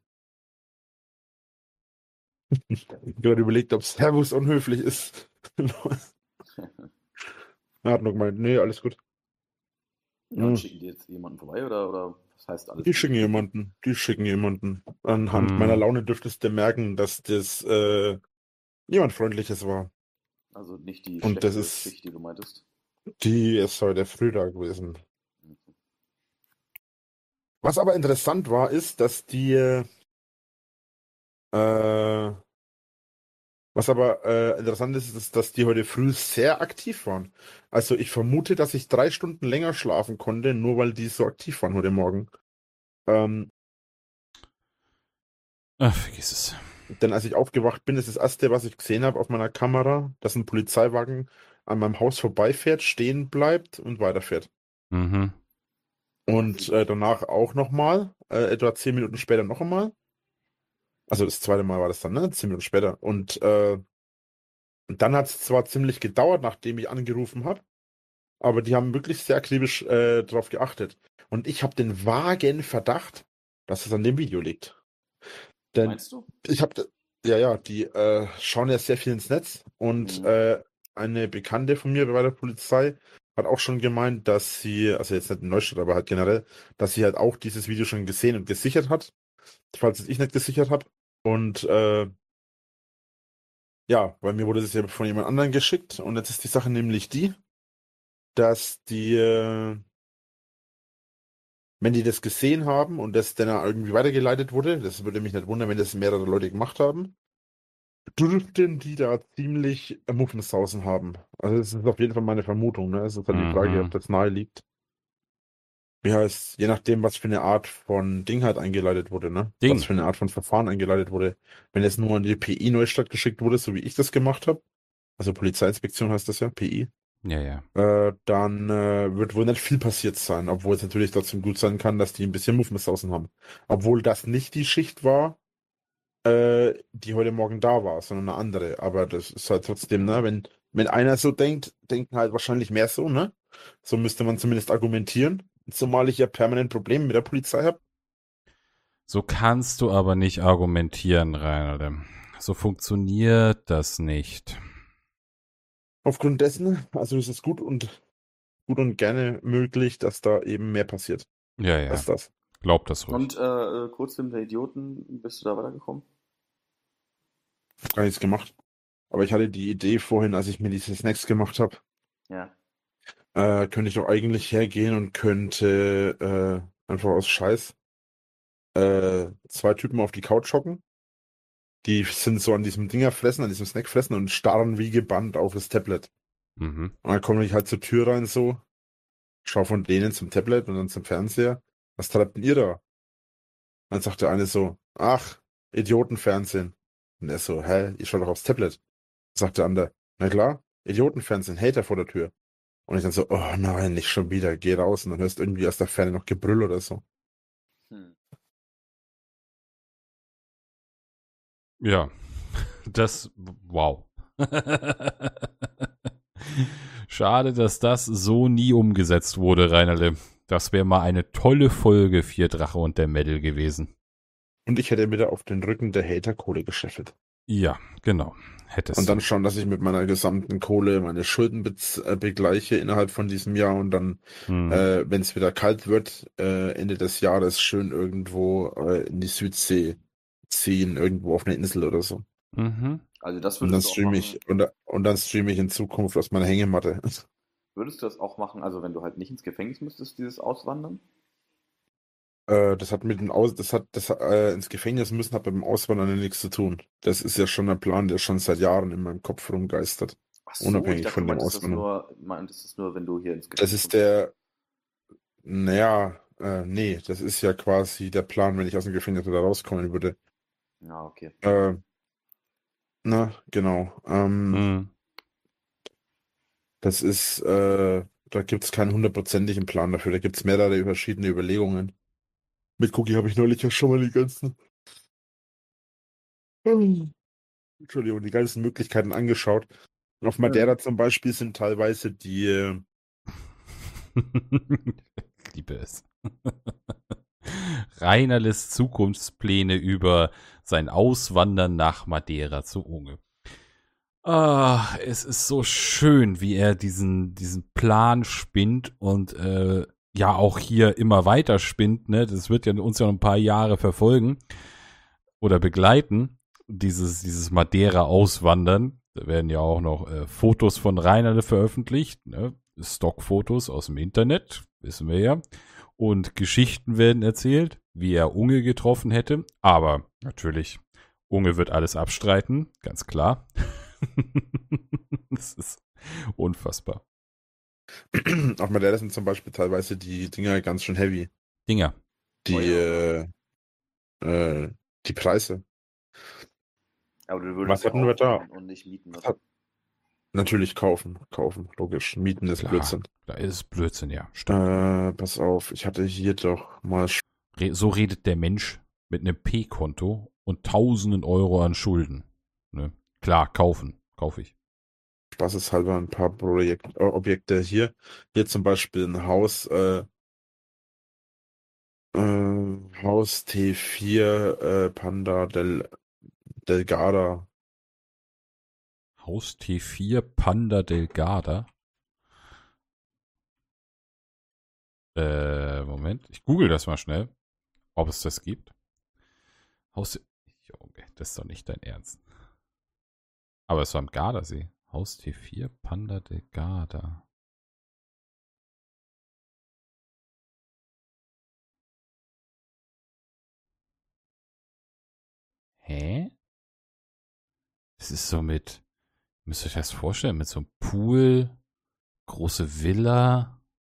Ich habe gerade überlegt, ob Servus unhöflich ist. Er hat nur gemeint, nee, alles gut. Ja, und Hm. schicken die jetzt jemanden vorbei oder was heißt alles Die gut? schicken jemanden. Die schicken jemanden. Anhand meiner Hm. Laune dürftest du merken, dass das jemand Freundliches war. Also nicht die Und das schlechte ist Schicht, die du meintest. die ist heute früh da gewesen. Was aber interessant war, ist, dass die Was aber interessant ist, dass die heute früh sehr aktiv waren. Also ich vermute, dass ich 3 Stunden länger schlafen konnte, nur weil die so aktiv waren heute Morgen. Ähm, Ach, vergiss es. denn als ich aufgewacht bin, ist das erste, was ich gesehen habe auf meiner Kamera, dass ein Polizeiwagen an meinem Haus vorbeifährt, stehen bleibt und weiterfährt. Mhm. Und danach auch nochmal, etwa 10 Minuten später noch einmal. Also das zweite Mal war das dann, ne? 10 Minuten später. Und dann hat es zwar ziemlich gedauert, nachdem ich angerufen habe, aber die haben wirklich sehr akribisch drauf geachtet. Und ich habe den vagen Verdacht, dass es an dem Video liegt. Denn Meinst du? ich habe, ja, die schauen ja sehr viel ins Netz und eine Bekannte von mir bei der Polizei hat auch schon gemeint, dass sie, also jetzt nicht in Neustadt, aber halt generell, dass sie halt auch dieses Video schon gesehen und gesichert hat, falls es ich nicht gesichert habe. Und ja, bei mir wurde das ja von jemand anderem geschickt und jetzt ist die Sache nämlich die, dass die, wenn die das gesehen haben und das dann irgendwie weitergeleitet wurde, das würde mich nicht wundern, wenn das mehrere Leute gemacht haben, dürften die da ziemlich Muffensausen haben. Also das ist auf jeden Fall meine Vermutung, ne? Es ist halt die Frage, ob das nahe liegt. Wie heißt, je nachdem, was für eine Art von Ding halt eingeleitet wurde, ne? Ding. Was für eine Art von Verfahren eingeleitet wurde. Wenn es nur an die PI Neustadt geschickt wurde, so wie ich das gemacht habe, also Polizeiinspektion heißt das ja, PI, Ja. dann wird wohl nicht viel passiert sein, obwohl es natürlich trotzdem gut sein kann, dass die ein bisschen Muffensausen haben. Obwohl das nicht die Schicht war, die heute Morgen da war, sondern eine andere. Aber das ist halt trotzdem, ne, wenn einer so denkt, denken halt wahrscheinlich mehr so, ne? So müsste man zumindest argumentieren. Zumal ich ja permanent Probleme mit der Polizei habe. So kannst du aber nicht argumentieren, Reinhard. So funktioniert das nicht. Aufgrund dessen, also ist es gut und gerne möglich, dass da eben mehr passiert Ja. als das. Glaub das ruhig. Und Kurzfilm der Idioten, bist du da weitergekommen? Gar nichts gemacht. Aber ich hatte die Idee vorhin, als ich mir diese Snacks gemacht habe, Ja. könnte ich doch eigentlich hergehen und könnte einfach aus Scheiß 2 Typen auf die Couch hocken. Die sind so an diesem Dinger fressen, an diesem Snack fressen und starren wie gebannt auf das Tablet. Mhm. Und dann komme ich halt zur Tür rein so, schau von denen zum Tablet und dann zum Fernseher. Was treibt denn ihr da? Dann sagt der eine so, ach, Idiotenfernsehen. Und er so, hä, ihr schaut doch aufs Tablet. Sagt der andere, na klar, Idiotenfernsehen, Hater vor der Tür. Und ich dann so, oh nein, nicht schon wieder, geh raus. Und dann hörst du irgendwie aus der Ferne noch Gebrüll oder so. Ja, wow. Schade, dass das so nie umgesetzt wurde, Reinerle. Das wäre mal eine tolle Folge, Vier Drache und der Mädel gewesen. Und ich hätte wieder auf den Rücken der Hater Kohle gescheffelt. Ja, genau. Hättest Und dann du. schauen, dass ich mit meiner gesamten Kohle meine Schulden begleiche innerhalb von diesem Jahr und dann, wenn es wieder kalt wird, Ende des Jahres schön irgendwo in die Südsee ziehen, irgendwo auf einer Insel oder so. Mhm. Also das Und dann würdest du auch streame machen. ich und dann streame ich in Zukunft aus meiner Hängematte. Würdest du das auch machen, also wenn du halt nicht ins Gefängnis müsstest, dieses Auswandern? Das hat ins Gefängnis müssen hat mit dem Auswandern nichts zu tun. Das ist ja schon ein Plan, der schon seit Jahren in meinem Kopf rumgeistert. Ach so, Unabhängig ich dachte, von du dem meintest das Auswandern. meintest das nur, wenn du hier ins Das Gefängnis ist nee, das ist ja quasi der Plan, wenn ich aus dem Gefängnis wieder rauskommen würde. Ja, okay. Na, genau. Das ist, da gibt es keinen hundertprozentigen Plan dafür. Da gibt es mehrere verschiedene Überlegungen. Mit Cookie habe ich neulich ja schon mal die ganzen, Entschuldigung, die ganzen Möglichkeiten angeschaut. Und auf Madeira zum Beispiel sind teilweise die, Ich liebe es. Reinerles Zukunftspläne über sein Auswandern nach Madeira zu Unge. Ah, es ist so schön, wie er diesen Plan spinnt und ja auch hier immer weiter spinnt. Ne? Das wird ja uns ja noch ein paar Jahre verfolgen oder begleiten, dieses Madeira-Auswandern. Da werden ja auch noch Fotos von Reinerle veröffentlicht, ne? Stockfotos aus dem Internet, wissen wir ja. Und Geschichten werden erzählt, wie er Unge getroffen hätte. Aber natürlich Unge wird alles abstreiten, ganz klar. Das ist unfassbar. Auf Madeira sind zum Beispiel teilweise die Dinger ganz schön heavy. Dinger. Die, Teuer, die Preise. Aber du Was würdest hatten wir da? kaufen und nicht mieten. Was hat- Natürlich kaufen, logisch. Mieten ist Klar. Blödsinn. Da ist es Blödsinn, ja. Stimmt. Pass auf, ich hatte hier doch mal So redet der Mensch mit einem P-Konto und tausenden Euro an Schulden. Ne? Klar, kaufe ich. spaßeshalber ein paar Objekte hier. Hier zum Beispiel ein Haus, Haus T4, Panda del Garda. Haus T4 Panda del Garda. Moment, ich google das mal schnell, ob es das gibt. Junge, das ist doch nicht dein Ernst. Aber es war am Gardasee. Haus T4 Panda del Garda. Hä? Das ist so müsst ihr euch das vorstellen, mit so einem Pool, große Villa.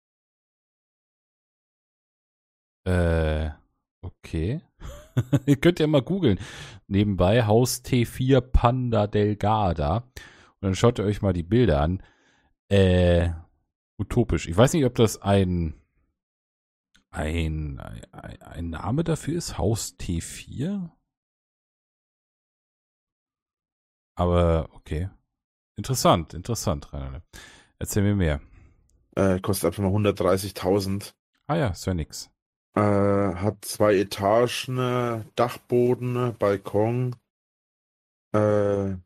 Okay. Ihr könnt ja mal googeln. Nebenbei Haus T4 Panda del Garda. Und dann schaut ihr euch mal die Bilder an. Utopisch. Ich weiß nicht, ob das ein Name dafür ist. Haus T4? Aber okay. Interessant, Rainer. Erzähl mir mehr. Kostet einfach mal 130.000. Ah ja, ist ja nix. Hat 2 Etagen, Dachboden, Balkon. Ja.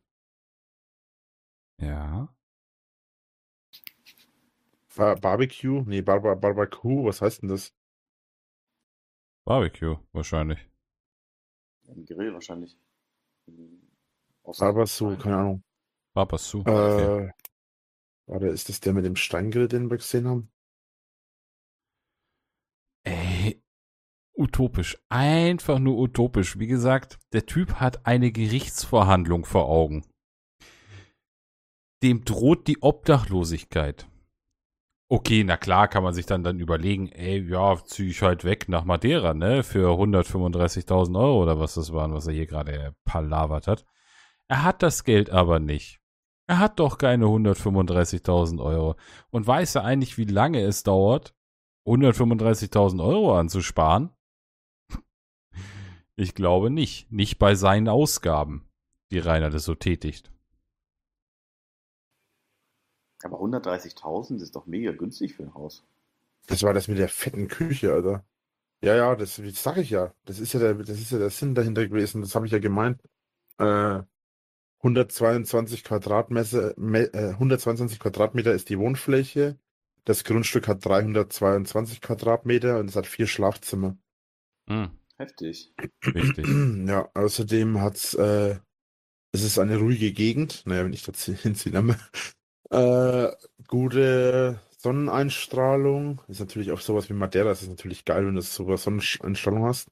Barbecue? Nee, Barbecue, was heißt denn das? Barbecue, wahrscheinlich. Ein Grill wahrscheinlich. Barbecue, keine Ahnung. Barbasu. Okay. Warte, ist das der mit dem Steingrill, den wir gesehen haben? Ey, utopisch. Einfach nur utopisch. Wie gesagt, der Typ hat eine Gerichtsverhandlung vor Augen. Dem droht die Obdachlosigkeit. Okay, na klar, kann man sich dann überlegen, ey, ja, zieh ich halt weg nach Madeira, ne, für 135.000 Euro oder was das waren, was er hier gerade palavert hat. Er hat das Geld aber nicht. Er hat doch keine 135.000 Euro. Und weiß er eigentlich, wie lange es dauert, 135.000 Euro anzusparen? Ich glaube nicht. Nicht bei seinen Ausgaben, die Rainer das so tätigt. Aber 130.000 ist doch mega günstig für ein Haus. Das war das mit der fetten Küche, Alter. Ja, das sag ich ja. Das ist ja der Sinn dahinter gewesen. Das habe ich ja gemeint. 122 Quadratmeter ist die Wohnfläche. Das Grundstück hat 322 Quadratmeter und es hat 4 Schlafzimmer. Heftig. Richtig. Ja, außerdem es ist eine ruhige Gegend. Naja, wenn ich da hinziehe, gute Sonneneinstrahlung. Ist natürlich auch sowas wie Madeira. Das ist natürlich geil, wenn du so Sonneneinstrahlung hast.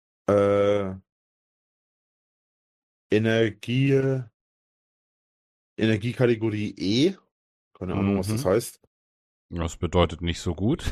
Energiekategorie E. Keine Ahnung, was das heißt. Das bedeutet nicht so gut.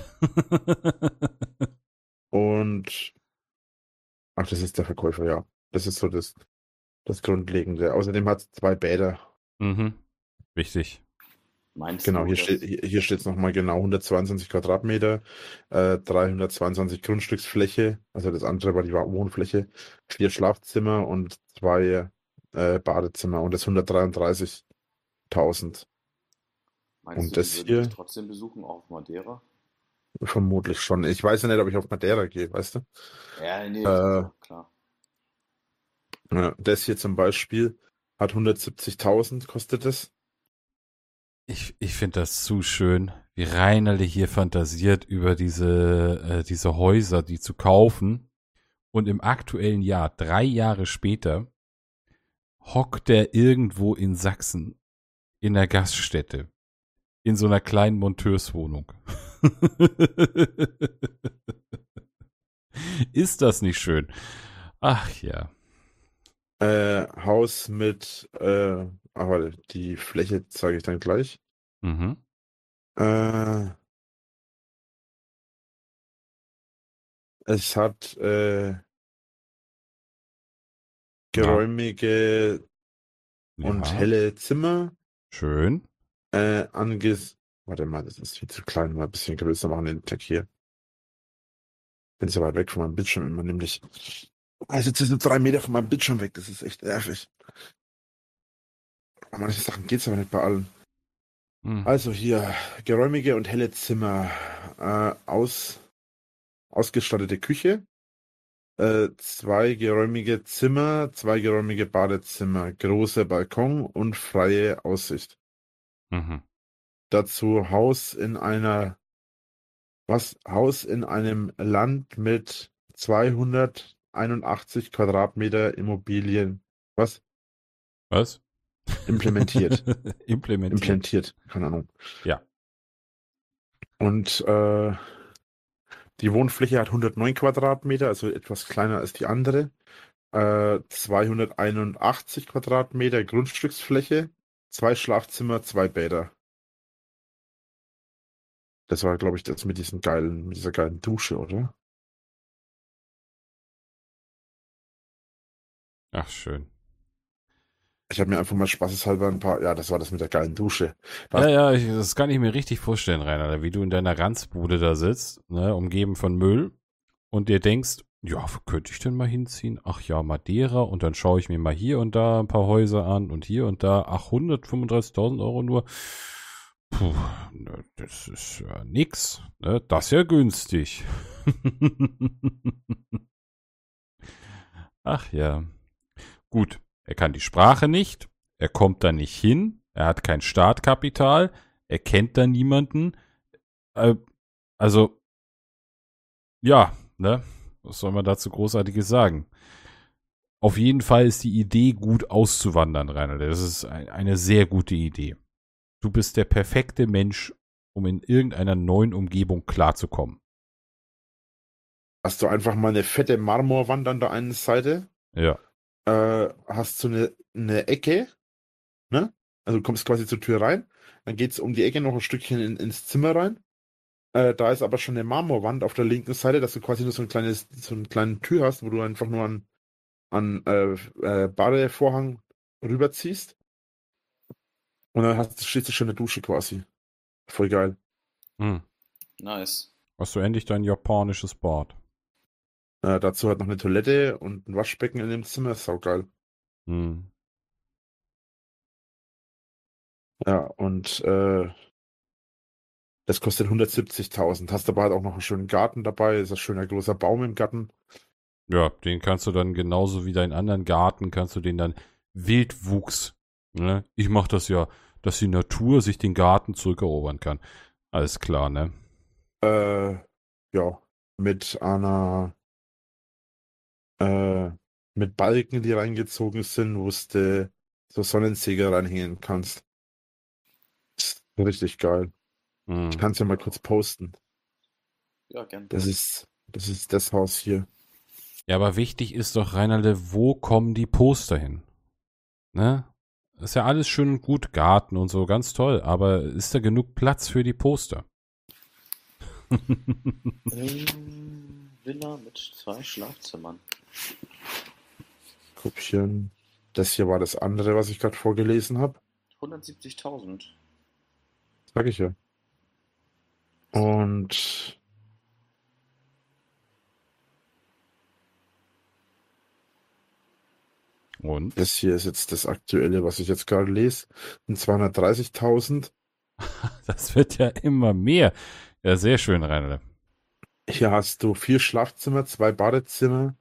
Und das ist der Verkäufer, ja. Das ist so das Grundlegende. Außerdem hat es 2 Bäder. Wichtig. Meinst Genau, du, hier steht es nochmal genau, 122 Quadratmeter, 322 Grundstücksfläche, also das andere war die Wohnfläche, 4 Schlafzimmer und 2 Badezimmer und das 133.000. meinst Und du, das die würden hier dich trotzdem besuchen, auch auf Madeira? vermutlich schon. Ich weiß ja nicht, ob ich auf Madeira gehe, weißt du? Ja, nee, klar. Ja, das hier zum Beispiel hat 170.000 kostet es. Ich finde das zu schön, wie Reinerle hier fantasiert über diese Häuser, die zu kaufen. Und im aktuellen Jahr, 3 Jahre später, hockt er irgendwo in Sachsen in der Gaststätte. In so einer kleinen Monteurswohnung. Ist das nicht schön? Ach ja. Haus mit, aber die Fläche zeige ich dann gleich. Mhm. Äh, Es hat Na, geräumige und ja, helle Zimmer. schön. Warte mal, das ist viel zu klein, mal ein bisschen größer machen den Tag hier. Bin so weit weg von meinem Bildschirm immer, nämlich. Also jetzt sind 3 Meter von meinem Bildschirm weg, das ist echt nervig. Bei manchen Sachen geht's aber nicht bei allen. Hm. Also hier, geräumige und helle Zimmer, ausgestattete Küche, 2 geräumige Zimmer, 2 geräumige Badezimmer, großer Balkon und freie Aussicht. Mhm. Dazu Haus in einem Land mit 281 Quadratmeter Immobilien. Was? Was? Implementiert. Implementiert. Implantiert, keine Ahnung. Ja. Und die Wohnfläche hat 109 Quadratmeter, also etwas kleiner als die andere. 281 Quadratmeter Grundstücksfläche, 2 Schlafzimmer, 2 Bäder. Das war, glaube ich, das mit dieser geilen Dusche, oder? Ach, schön. Ich habe mir einfach mal spaßeshalber ja, das war das mit der geilen Dusche. Ja, ja, das kann ich mir richtig vorstellen, Rainer, wie du in deiner Ranzbude da sitzt, ne, umgeben von Müll und dir denkst, ja, wo könnte ich denn mal hinziehen? Ach ja, Madeira und dann schaue ich mir mal hier und da ein paar Häuser an und hier und da, ach, 135.000 Euro nur. Puh, ne, das ist ja nix, ne, das ist ja günstig. Ach ja. Gut, er kann die Sprache nicht, er kommt da nicht hin, er hat kein Startkapital, er kennt da niemanden. Äh, also, ja, ne? Was soll man dazu Großartiges sagen? Auf jeden Fall ist die Idee, gut auszuwandern, Rainer. Das ist eine sehr gute Idee. Du bist der perfekte Mensch, um in irgendeiner neuen Umgebung klarzukommen. Hast du einfach mal eine fette Marmorwand an der einen Seite, Ja. hast so eine Ecke, ne? Also du kommst quasi zur Tür rein, dann geht's um die Ecke noch ein Stückchen ins Zimmer rein. Da ist aber schon eine Marmorwand auf der linken Seite, dass du quasi nur so eine kleine Tür hast, wo du einfach nur an Badevorhang rüberziehst. Und dann stehst du schon in der Dusche quasi. Voll geil. Hm. Nice. Hast du endlich dein japanisches Bad? Dazu hat noch eine Toilette und ein Waschbecken in dem Zimmer. Ist saugeil. Hm. Ja, und das kostet 170.000. Hast aber halt auch noch einen schönen Garten dabei. Ist ein schöner großer Baum im Garten. Ja, den kannst du dann genauso wie deinen anderen Garten, kannst du den dann Wildwuchs. Ne? Ich mach das ja, dass die Natur sich den Garten zurückerobern kann. Alles klar, ne? Äh, ja, mit einer, äh, mit Balken, die reingezogen sind, wo du so Sonnenzäger reinhängen kannst. Ist richtig geil. Ich Hm. kann es ja mal kurz posten. Ja, gern. Das ist das Haus hier. Ja, aber wichtig ist doch, Reinalde, wo kommen die Poster hin? Ne? Ist ja alles schön und gut, Garten und so, ganz toll, aber ist da genug Platz für die Poster? Villa mit 2 Schlafzimmern. Kopieren. Das hier war das andere, was ich gerade vorgelesen habe. 170.000. Sag ich ja. Und Und? das hier ist jetzt das aktuelle, was ich jetzt gerade lese. Und 230.000. Das wird ja immer mehr. Ja, sehr schön, Reinalde. Hier hast du 4 Schlafzimmer, 2 Badezimmer,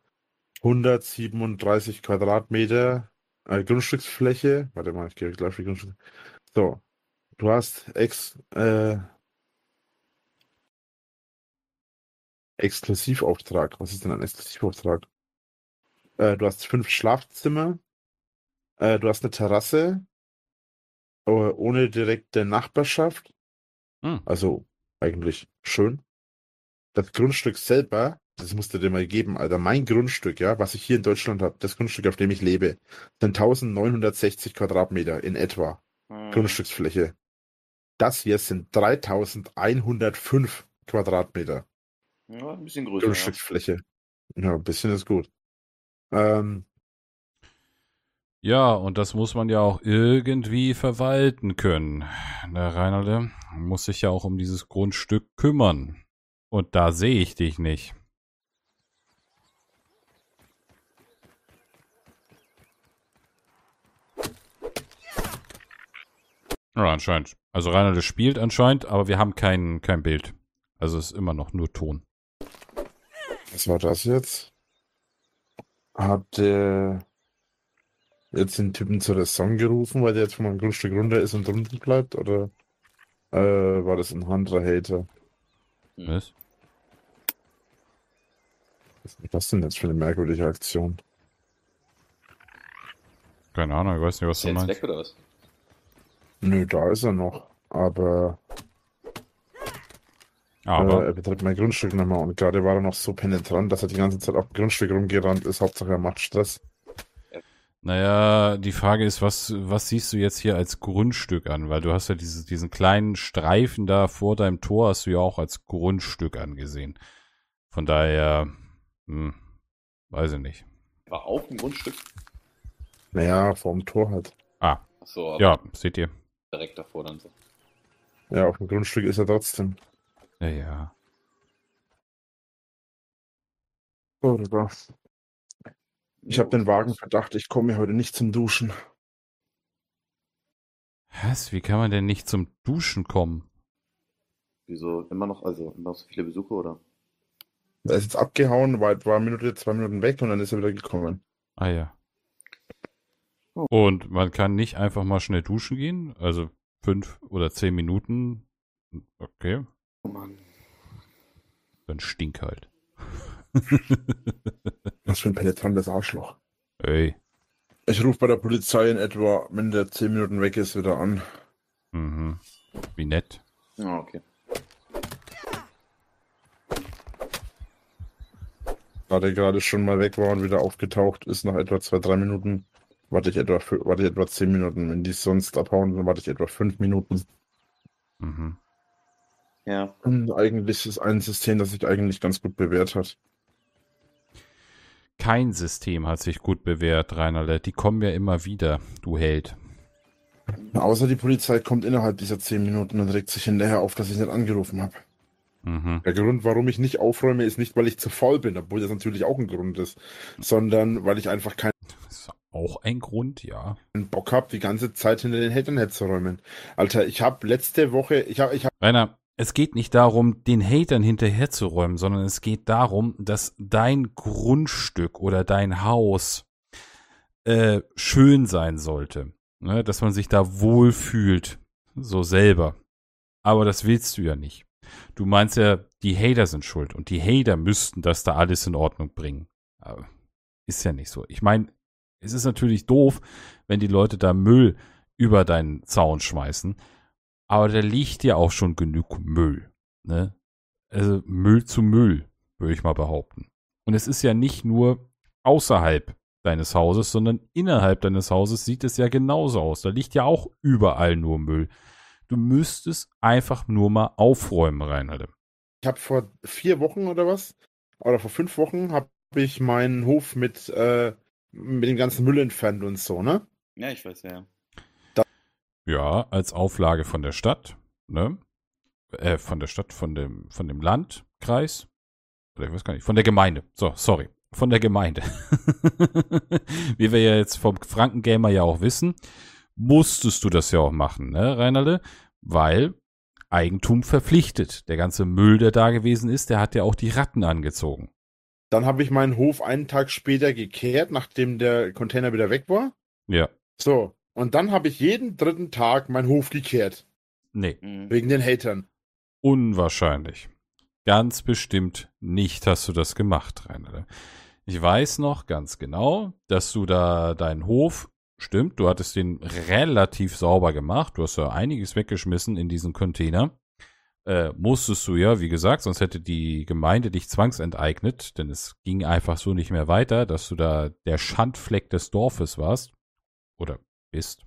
137 Quadratmeter Grundstücksfläche. Warte mal, ich gehe gleich auf die Grundstück. So, du hast Exklusivauftrag. Was ist denn ein Exklusivauftrag? Du hast 5 Schlafzimmer, du hast eine Terrasse, ohne direkte Nachbarschaft. Hm. Also eigentlich schön. Das Grundstück selber Das musst du dir mal geben, Alter. Mein Grundstück, ja, was ich hier in Deutschland habe, das Grundstück, auf dem ich lebe, sind 1960 Quadratmeter in etwa Grundstücksfläche. Das hier sind 3105 Quadratmeter Ja, ein bisschen größer, ja. Grundstücksfläche. Ja, ein bisschen ist gut. Ähm, Ja, und das muss man ja auch irgendwie verwalten können. Der Reinalde muss sich ja auch um dieses Grundstück kümmern. Und da sehe ich dich nicht. Ja, anscheinend. Also Reinalde spielt anscheinend, aber wir haben kein Bild. Also es ist immer noch nur Ton. was war das jetzt? Hat der jetzt den Typen zur Raison gerufen, weil der jetzt von meinem Grundstück runter ist und drunten bleibt? Oder war das ein anderer Hater? Was? Was ist das denn jetzt für eine merkwürdige Aktion? Keine Ahnung, ich weiß nicht, was Ist du der jetzt meinst. weg oder was? Nö, da ist er noch. Aber Aber, er betritt mein Grundstück nicht mehr. Und gerade war er noch so penetrant, dass er die ganze Zeit auf dem Grundstück rumgerannt ist. Hauptsache er macht Stress. naja, die Frage ist, was siehst du jetzt hier als Grundstück an? Weil du hast ja diesen kleinen Streifen da vor deinem Tor, hast du ja auch als Grundstück angesehen. Von daher, weiß ich nicht. War auf dem Grundstück? Naja, vorm Tor halt. Ah, Achso, aber ja, seht ihr. direkt davor dann so. Ja, auf dem Grundstück ist er trotzdem. Ja, ja. Oder? Ich habe den Wagenverdacht, ich komme heute nicht zum Duschen. Was? Wie kann man denn nicht zum Duschen kommen? Wieso immer noch so viele Besucher, oder? Er ist jetzt abgehauen, war 2 Minuten weg und dann ist er wieder gekommen. Ah ja. Oh. Und man kann nicht einfach mal schnell duschen gehen? Also 5 oder 10 Minuten? Okay, Oh Mann. dann stink halt. Was für ein penetrantes Arschloch. Ey. Ich rufe bei der Polizei in etwa, wenn der 10 Minuten weg ist, wieder an. Mhm. Wie nett. Ah, okay. Da der gerade schon mal weg war und wieder aufgetaucht ist, nach etwa 2-3 Minuten, warte ich etwa 10 Minuten. Wenn die sonst abhauen, dann warte ich etwa 5 Minuten. Mhm. Ja. Und eigentlich ist ein System, das sich eigentlich ganz gut bewährt hat. Kein System hat sich gut bewährt, Reinhard. Die kommen ja immer wieder, du Held. Außer die Polizei kommt innerhalb dieser 10 Minuten und regt sich hinterher auf, dass ich nicht angerufen habe. Mhm. Der Grund, warum ich nicht aufräume, ist nicht, weil ich zu faul bin, obwohl das natürlich auch ein Grund ist, sondern weil ich einfach keinen Das ist auch ein Grund, ja. Bock habe, die ganze Zeit hinter den Hatern herzuräumen. Alter, ich habe letzte Woche, ich hab Rainer, es geht nicht darum, den Hatern hinterherzuräumen, sondern es geht darum, dass dein Grundstück oder dein Haus schön sein sollte. Ne? Dass man sich da wohlfühlt, so selber. Aber das willst du ja nicht. Du meinst ja, die Hater sind schuld und die Hater müssten das da alles in Ordnung bringen. Aber ist ja nicht so. Ich meine, es ist natürlich doof, wenn die Leute da Müll über deinen Zaun schmeißen. Aber da liegt ja auch schon genug Müll. Ne? Also Müll zu Müll, würde ich mal behaupten. Und es ist ja nicht nur außerhalb deines Hauses, sondern innerhalb deines Hauses sieht es ja genauso aus. Da liegt ja auch überall nur Müll. Du müsstest einfach nur mal aufräumen, Reinhard. habe vor 4 Wochen oder was, oder vor 5 Wochen, habe ich meinen Hof mit dem ganzen Müll entfernt und so, ne? Ja, ich weiß, ja. Ja, als Auflage von der Stadt, ne? Von der Stadt, von dem Landkreis. Oder ich weiß gar nicht, von der Gemeinde. So, sorry. Von der Gemeinde. Wie wir ja jetzt vom Frankengamer ja auch wissen, musstest du das ja auch machen, ne, Reinalde? Weil Eigentum verpflichtet. Der ganze Müll, der da gewesen ist, der hat ja auch die Ratten angezogen. Dann habe ich meinen Hof einen Tag später gekehrt, nachdem der Container wieder weg war. Ja. So, und dann habe ich jeden 3. Tag meinen Hof gekehrt. Nee, Mhm. Wegen den Hatern. unwahrscheinlich. Ganz bestimmt nicht hast du das gemacht, Reinalde. Ich weiß noch ganz genau, dass du da deinen Hof, stimmt, du hattest den relativ sauber gemacht. Du hast ja einiges weggeschmissen in diesen Container. musstest du ja, wie gesagt, sonst hätte die Gemeinde dich zwangsenteignet, denn es ging einfach so nicht mehr weiter, dass du da der Schandfleck des Dorfes warst. Oder bist.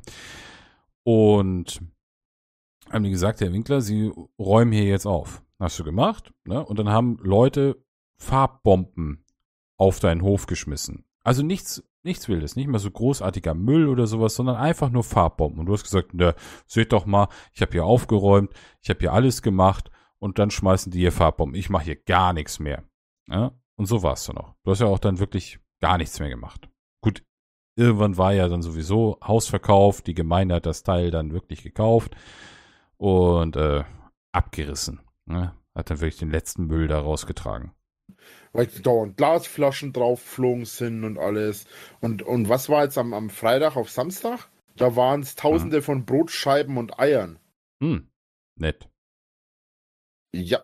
Und haben die gesagt, Herr Winkler, Sie räumen hier jetzt auf. Hast du gemacht, ne? Und dann haben Leute Farbbomben auf deinen Hof geschmissen. Also nichts Wildes, nicht mal so großartiger Müll oder sowas, sondern einfach nur Farbbomben. Und du hast gesagt, ne, seht doch mal, ich habe hier aufgeräumt, ich habe hier alles gemacht und dann schmeißen die hier Farbbomben. Ich mache hier gar nichts mehr. Ja? Und so war's dann auch. Du hast ja auch dann wirklich gar nichts mehr gemacht. Gut, irgendwann war ja dann sowieso Hausverkauf, die Gemeinde hat das Teil dann wirklich gekauft und abgerissen. Ne? Hat dann wirklich den letzten Müll da rausgetragen. Weil dauernd Glasflaschen drauf geflogen sind und alles. Und was war jetzt am Freitag auf Samstag? Da waren es Tausende von Brotscheiben und Eiern. Nett. Ja.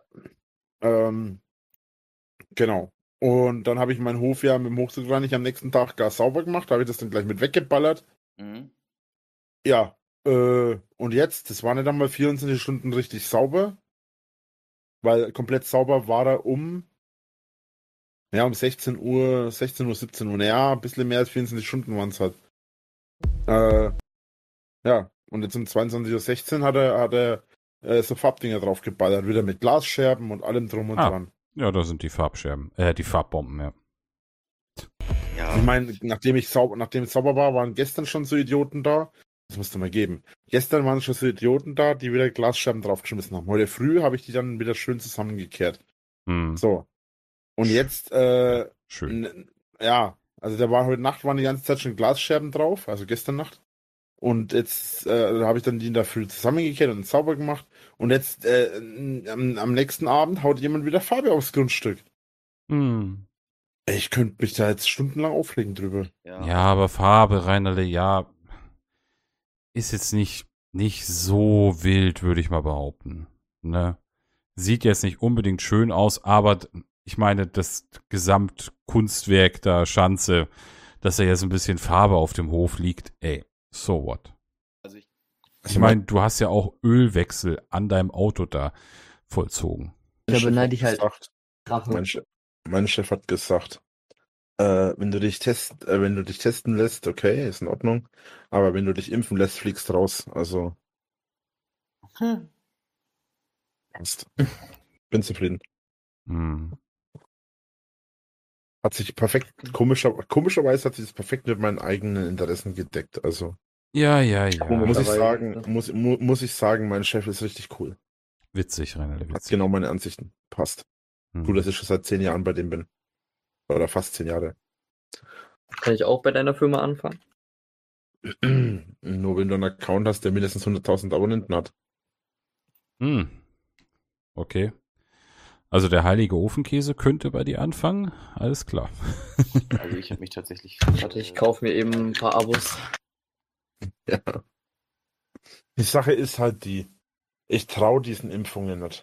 Genau. Und dann habe ich meinen Hof ja mit dem Hochzugrad am nächsten Tag gar sauber gemacht. Da habe ich das dann gleich mit weggeballert. Mhm. Ja. Und jetzt, das waren ja dann mal 24 Stunden richtig sauber. Weil komplett sauber war er um 16 Uhr, 17 Uhr. Naja, ein bisschen mehr als 24 Stunden waren es halt. Ja, und jetzt um 22:16 Uhr hat er so Farbdinger draufgeballert. Wieder mit Glasscherben und allem drum und dran. Ja, da sind die Farbscherben, die Farbbomben, ja. Ja. Ich meine, nachdem es sauber war, waren gestern schon so Idioten da. Das musst du mal geben. Gestern waren schon so Idioten da, die wieder Glasscherben draufgeschmissen haben. Heute früh habe ich die dann wieder schön zusammengekehrt. So. Und jetzt, schön. Ja, also heute Nacht waren die ganze Zeit schon Glasscherben drauf, also gestern Nacht. Und jetzt habe ich dann die dafür zusammengekehrt und sauber gemacht. Und jetzt am nächsten Abend haut jemand wieder Farbe aufs Grundstück. Ich könnte mich da jetzt stundenlang aufregen drüber. Ja, aber Farbe, Reinerle, ja, ist jetzt nicht so wild, würde ich mal behaupten. Ne? Sieht jetzt nicht unbedingt schön aus, aber ich meine, das Gesamtkunstwerk da, Schanze, dass da jetzt ein bisschen Farbe auf dem Hof liegt, ey, so what? Also ich meine, du hast ja auch Ölwechsel an deinem Auto da vollzogen. Da beneide ich halt Rache. Mein Chef hat gesagt, wenn du dich testen lässt, okay, ist in Ordnung. Aber wenn du dich impfen lässt, fliegst du raus. Also. Passt. Bin zufrieden. Hat sich perfekt, komischerweise hat sich das perfekt mit meinen eigenen Interessen gedeckt. Also. Ja. Muss ich sagen, mein Chef ist richtig cool. Witzig, Rainer, witzig. Hat genau meine Ansichten. Passt. Cool, dass ich schon seit 10 Jahren bei dem bin. Oder fast 10 Jahre. Kann ich auch bei deiner Firma anfangen? Nur wenn du einen Account hast, der mindestens 100.000 Abonnenten hat. Okay. Also der heilige Ofenkäse könnte bei dir anfangen. Alles klar. Also ich habe mich tatsächlich... Warte, ich kaufe mir eben ein paar Abos. Ja. Die Sache ist halt ich traue diesen Impfungen nicht.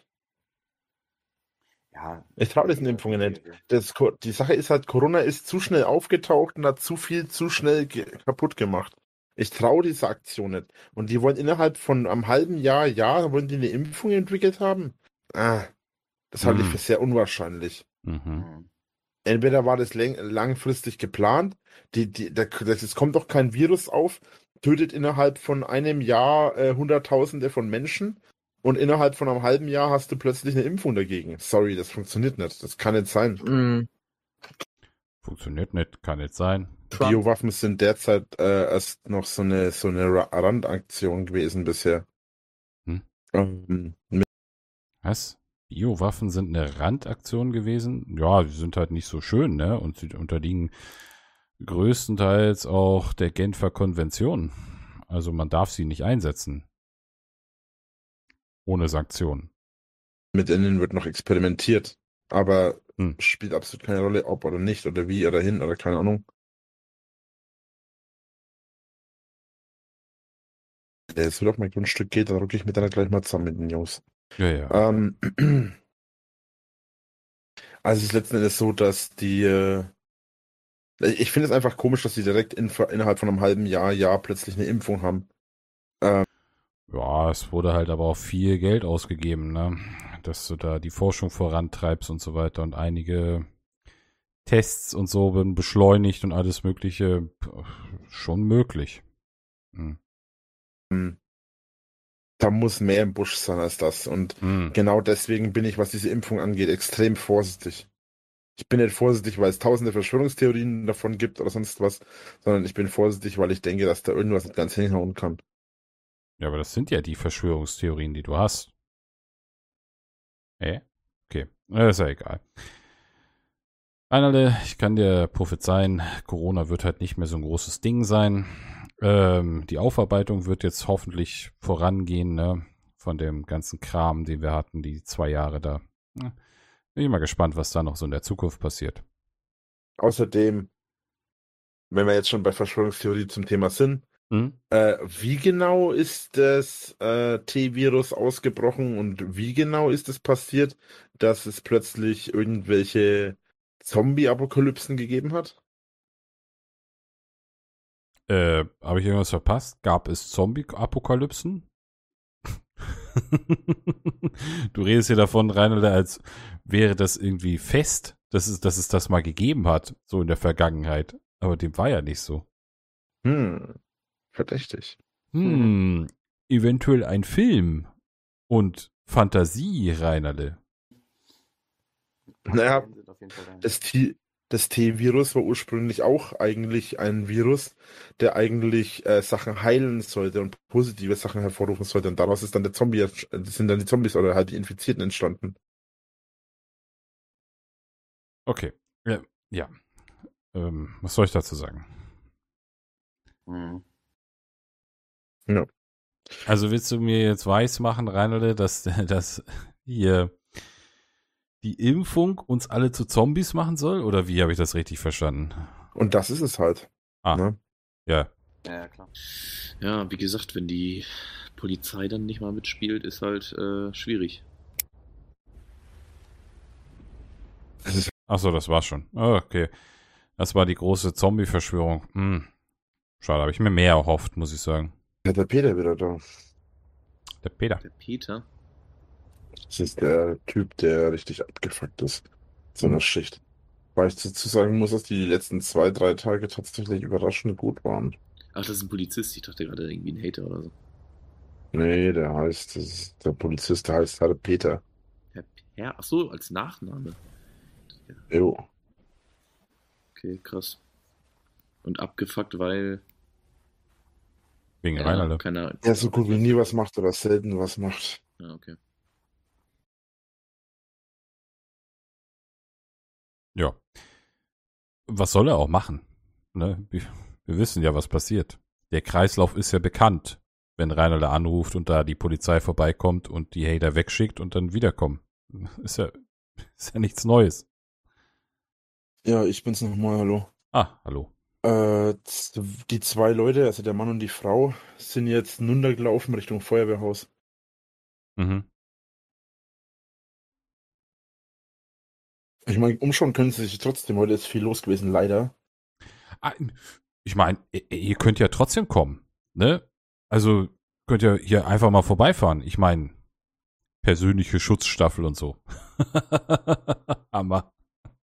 Ja. Ich traue diesen Impfungen nicht. Die Sache ist halt, Corona ist zu schnell aufgetaucht und hat zu viel zu schnell kaputt gemacht. Ich traue dieser Aktion nicht. Und die wollen innerhalb von einem halben Jahr, wollen die eine Impfung entwickelt haben? Das halte ich für sehr unwahrscheinlich. Entweder war das langfristig geplant, es kommt doch kein Virus auf, tötet innerhalb von einem Jahr Hunderttausende von Menschen und innerhalb von einem halben Jahr hast du plötzlich eine Impfung dagegen. Sorry, das funktioniert nicht. Das kann nicht sein. Funktioniert nicht, kann nicht sein. Biowaffen sind derzeit erst noch so eine Randaktion gewesen bisher. Was? Biowaffen sind eine Randaktion gewesen? Ja, die sind halt nicht so schön, ne? Und sie unterliegen größtenteils auch der Genfer Konvention. Also man darf sie nicht einsetzen. Ohne Sanktionen. Mit denen wird noch experimentiert. Aber spielt absolut keine Rolle, ob oder nicht, oder wie, oder hin, oder keine Ahnung. Jetzt wird auf mein Grundstück geht, dann rücke ich mir dann gleich mal zusammen mit den Jungs. Ja. Also es ist letzten Endes so, dass ich finde es einfach komisch, dass die direkt innerhalb von einem halben Jahr plötzlich eine Impfung haben. Ja, es wurde halt aber auch viel Geld ausgegeben, ne? Dass du da die Forschung vorantreibst und so weiter und einige Tests und so werden beschleunigt und alles Mögliche. Schon möglich. Hm. Hm. Da muss mehr im Busch sein als das. Und genau deswegen bin ich, was diese Impfung angeht, extrem vorsichtig. Ich bin nicht vorsichtig, weil es tausende Verschwörungstheorien davon gibt oder sonst was, sondern ich bin vorsichtig, weil ich denke, dass da irgendwas nicht ganz hinhauen kann. Ja, aber das sind ja die Verschwörungstheorien, die du hast. Okay, ist ja egal. Einerle, ich kann dir prophezeien, Corona wird halt nicht mehr so ein großes Ding sein. Die Aufarbeitung wird jetzt hoffentlich vorangehen, ne? Von dem ganzen Kram, den wir hatten, die 2 Jahre da. Bin ich mal gespannt, was da noch so in der Zukunft passiert. Außerdem, wenn wir jetzt schon bei Verschwörungstheorie zum Thema sind, wie genau ist das T-Virus ausgebrochen und wie genau ist es passiert, dass es plötzlich irgendwelche Zombie-Apokalypsen gegeben hat? Habe ich irgendwas verpasst? Gab es Zombie-Apokalypsen? Du redest hier davon, Reinhold, als wäre das irgendwie fest, dass es das mal gegeben hat, so in der Vergangenheit. Aber dem war ja nicht so. Verdächtig. Eventuell ein Film und Fantasie, Reinerle. Naja, das T-Virus war ursprünglich auch eigentlich ein Virus, der eigentlich Sachen heilen sollte und positive Sachen hervorrufen sollte. Und daraus ist dann sind dann die Zombies oder halt die Infizierten entstanden. Okay. Ja. Was soll ich dazu sagen? Ja. Also willst du mir jetzt weismachen, Reinholde, dass hier die Impfung uns alle zu Zombies machen soll? Oder wie habe ich das richtig verstanden? Und das ist es halt. Ne? Ja. Ja, klar. Ja, wie gesagt, wenn die Polizei dann nicht mal mitspielt, ist halt schwierig. Achso, das war schon. Okay. Das war die große Zombie-Verschwörung. Schade, habe ich mir mehr erhofft, muss ich sagen. Ja, der Peter wieder da. Der Peter? Der Peter? Das ist der Typ, der richtig abgefuckt ist. So einer Schicht. Weil ich dazu sagen muss, dass die letzten 2, 3 Tage tatsächlich überraschend gut waren. Ach, das ist ein Polizist. Ich dachte gerade irgendwie ein Hater oder so. Nee, das ist der Polizist, der heißt halt Peter. Ach so, als Nachname. Jo. Okay, krass. Und abgefuckt, weil... Wegen Reinholde. Er so gut wie nie was macht oder selten was macht. Ja, okay. Ja. Was soll er auch machen? Ne? Wir wissen ja, was passiert. Der Kreislauf ist ja bekannt, wenn Reinholde anruft und da die Polizei vorbeikommt und die Hater wegschickt und dann wiederkommen. Ist ja nichts Neues. Ja, ich bin's nochmal, hallo. Hallo. Die 2 Leute, also der Mann und die Frau, sind jetzt runtergelaufen Richtung Feuerwehrhaus. Ich meine, umschauen können sie sich trotzdem. Heute ist viel los gewesen, leider. Ich meine, ihr könnt ja trotzdem kommen, ne? Also könnt ihr hier einfach mal vorbeifahren. Ich meine, persönliche Schutzstaffel und so. Hammer.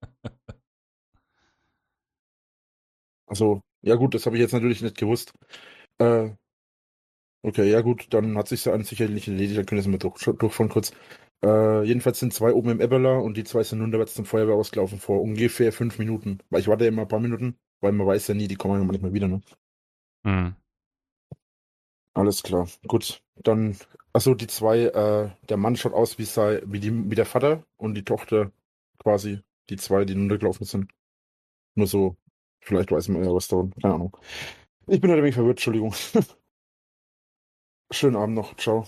Also, ja gut, das habe ich jetzt natürlich nicht gewusst. Okay, ja gut, dann hat sich an sicherlich erledigt, dann können wir es mal durchfahren kurz. Jedenfalls sind 2 oben im Eberla und die 2 sind runterwärts zum Feuerwehr ausgelaufen vor ungefähr 5 Minuten. Weil ich warte ja immer ein paar Minuten, weil man weiß ja nie, die kommen ja manchmal wieder, ne? Alles klar, gut. Dann, achso, die 2, der Mann schaut aus wie der Vater und die Tochter quasi, die 2, die runtergelaufen sind. Nur so, vielleicht weiß man ja was da, keine Ahnung. Ich bin halt ein wenig verwirrt, Entschuldigung. Schönen Abend noch, ciao.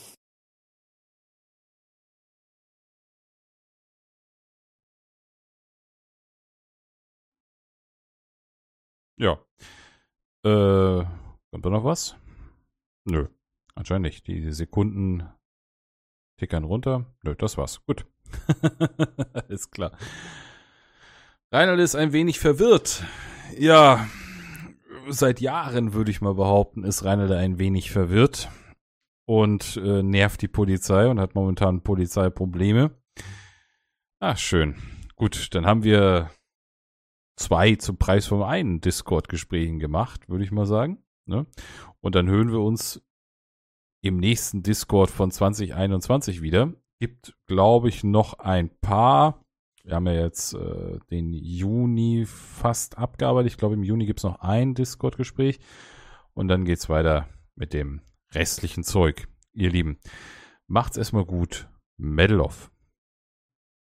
Ja. Kommt da noch was? Nö, anscheinend nicht. Die Sekunden tickern runter. Nö, das war's. Gut. Alles klar. Reinhold ist ein wenig verwirrt. Ja, seit Jahren würde ich mal behaupten, ist Reinhold ein wenig verwirrt. und nervt die Polizei und hat momentan Polizeiprobleme. Ah, schön. Gut, dann haben wir 2 zum Preis von 1 Discord-Gesprächen gemacht, würde ich mal sagen. Ne? Und dann hören wir uns im nächsten Discord von 2021 wieder. Gibt, glaube ich, noch ein paar. Wir haben ja jetzt den Juni fast abgearbeitet. Ich glaube, im Juni gibt es noch ein Discord-Gespräch. Und dann geht's weiter mit dem restlichen Zeug. Ihr Lieben, macht's erstmal gut. Medal off.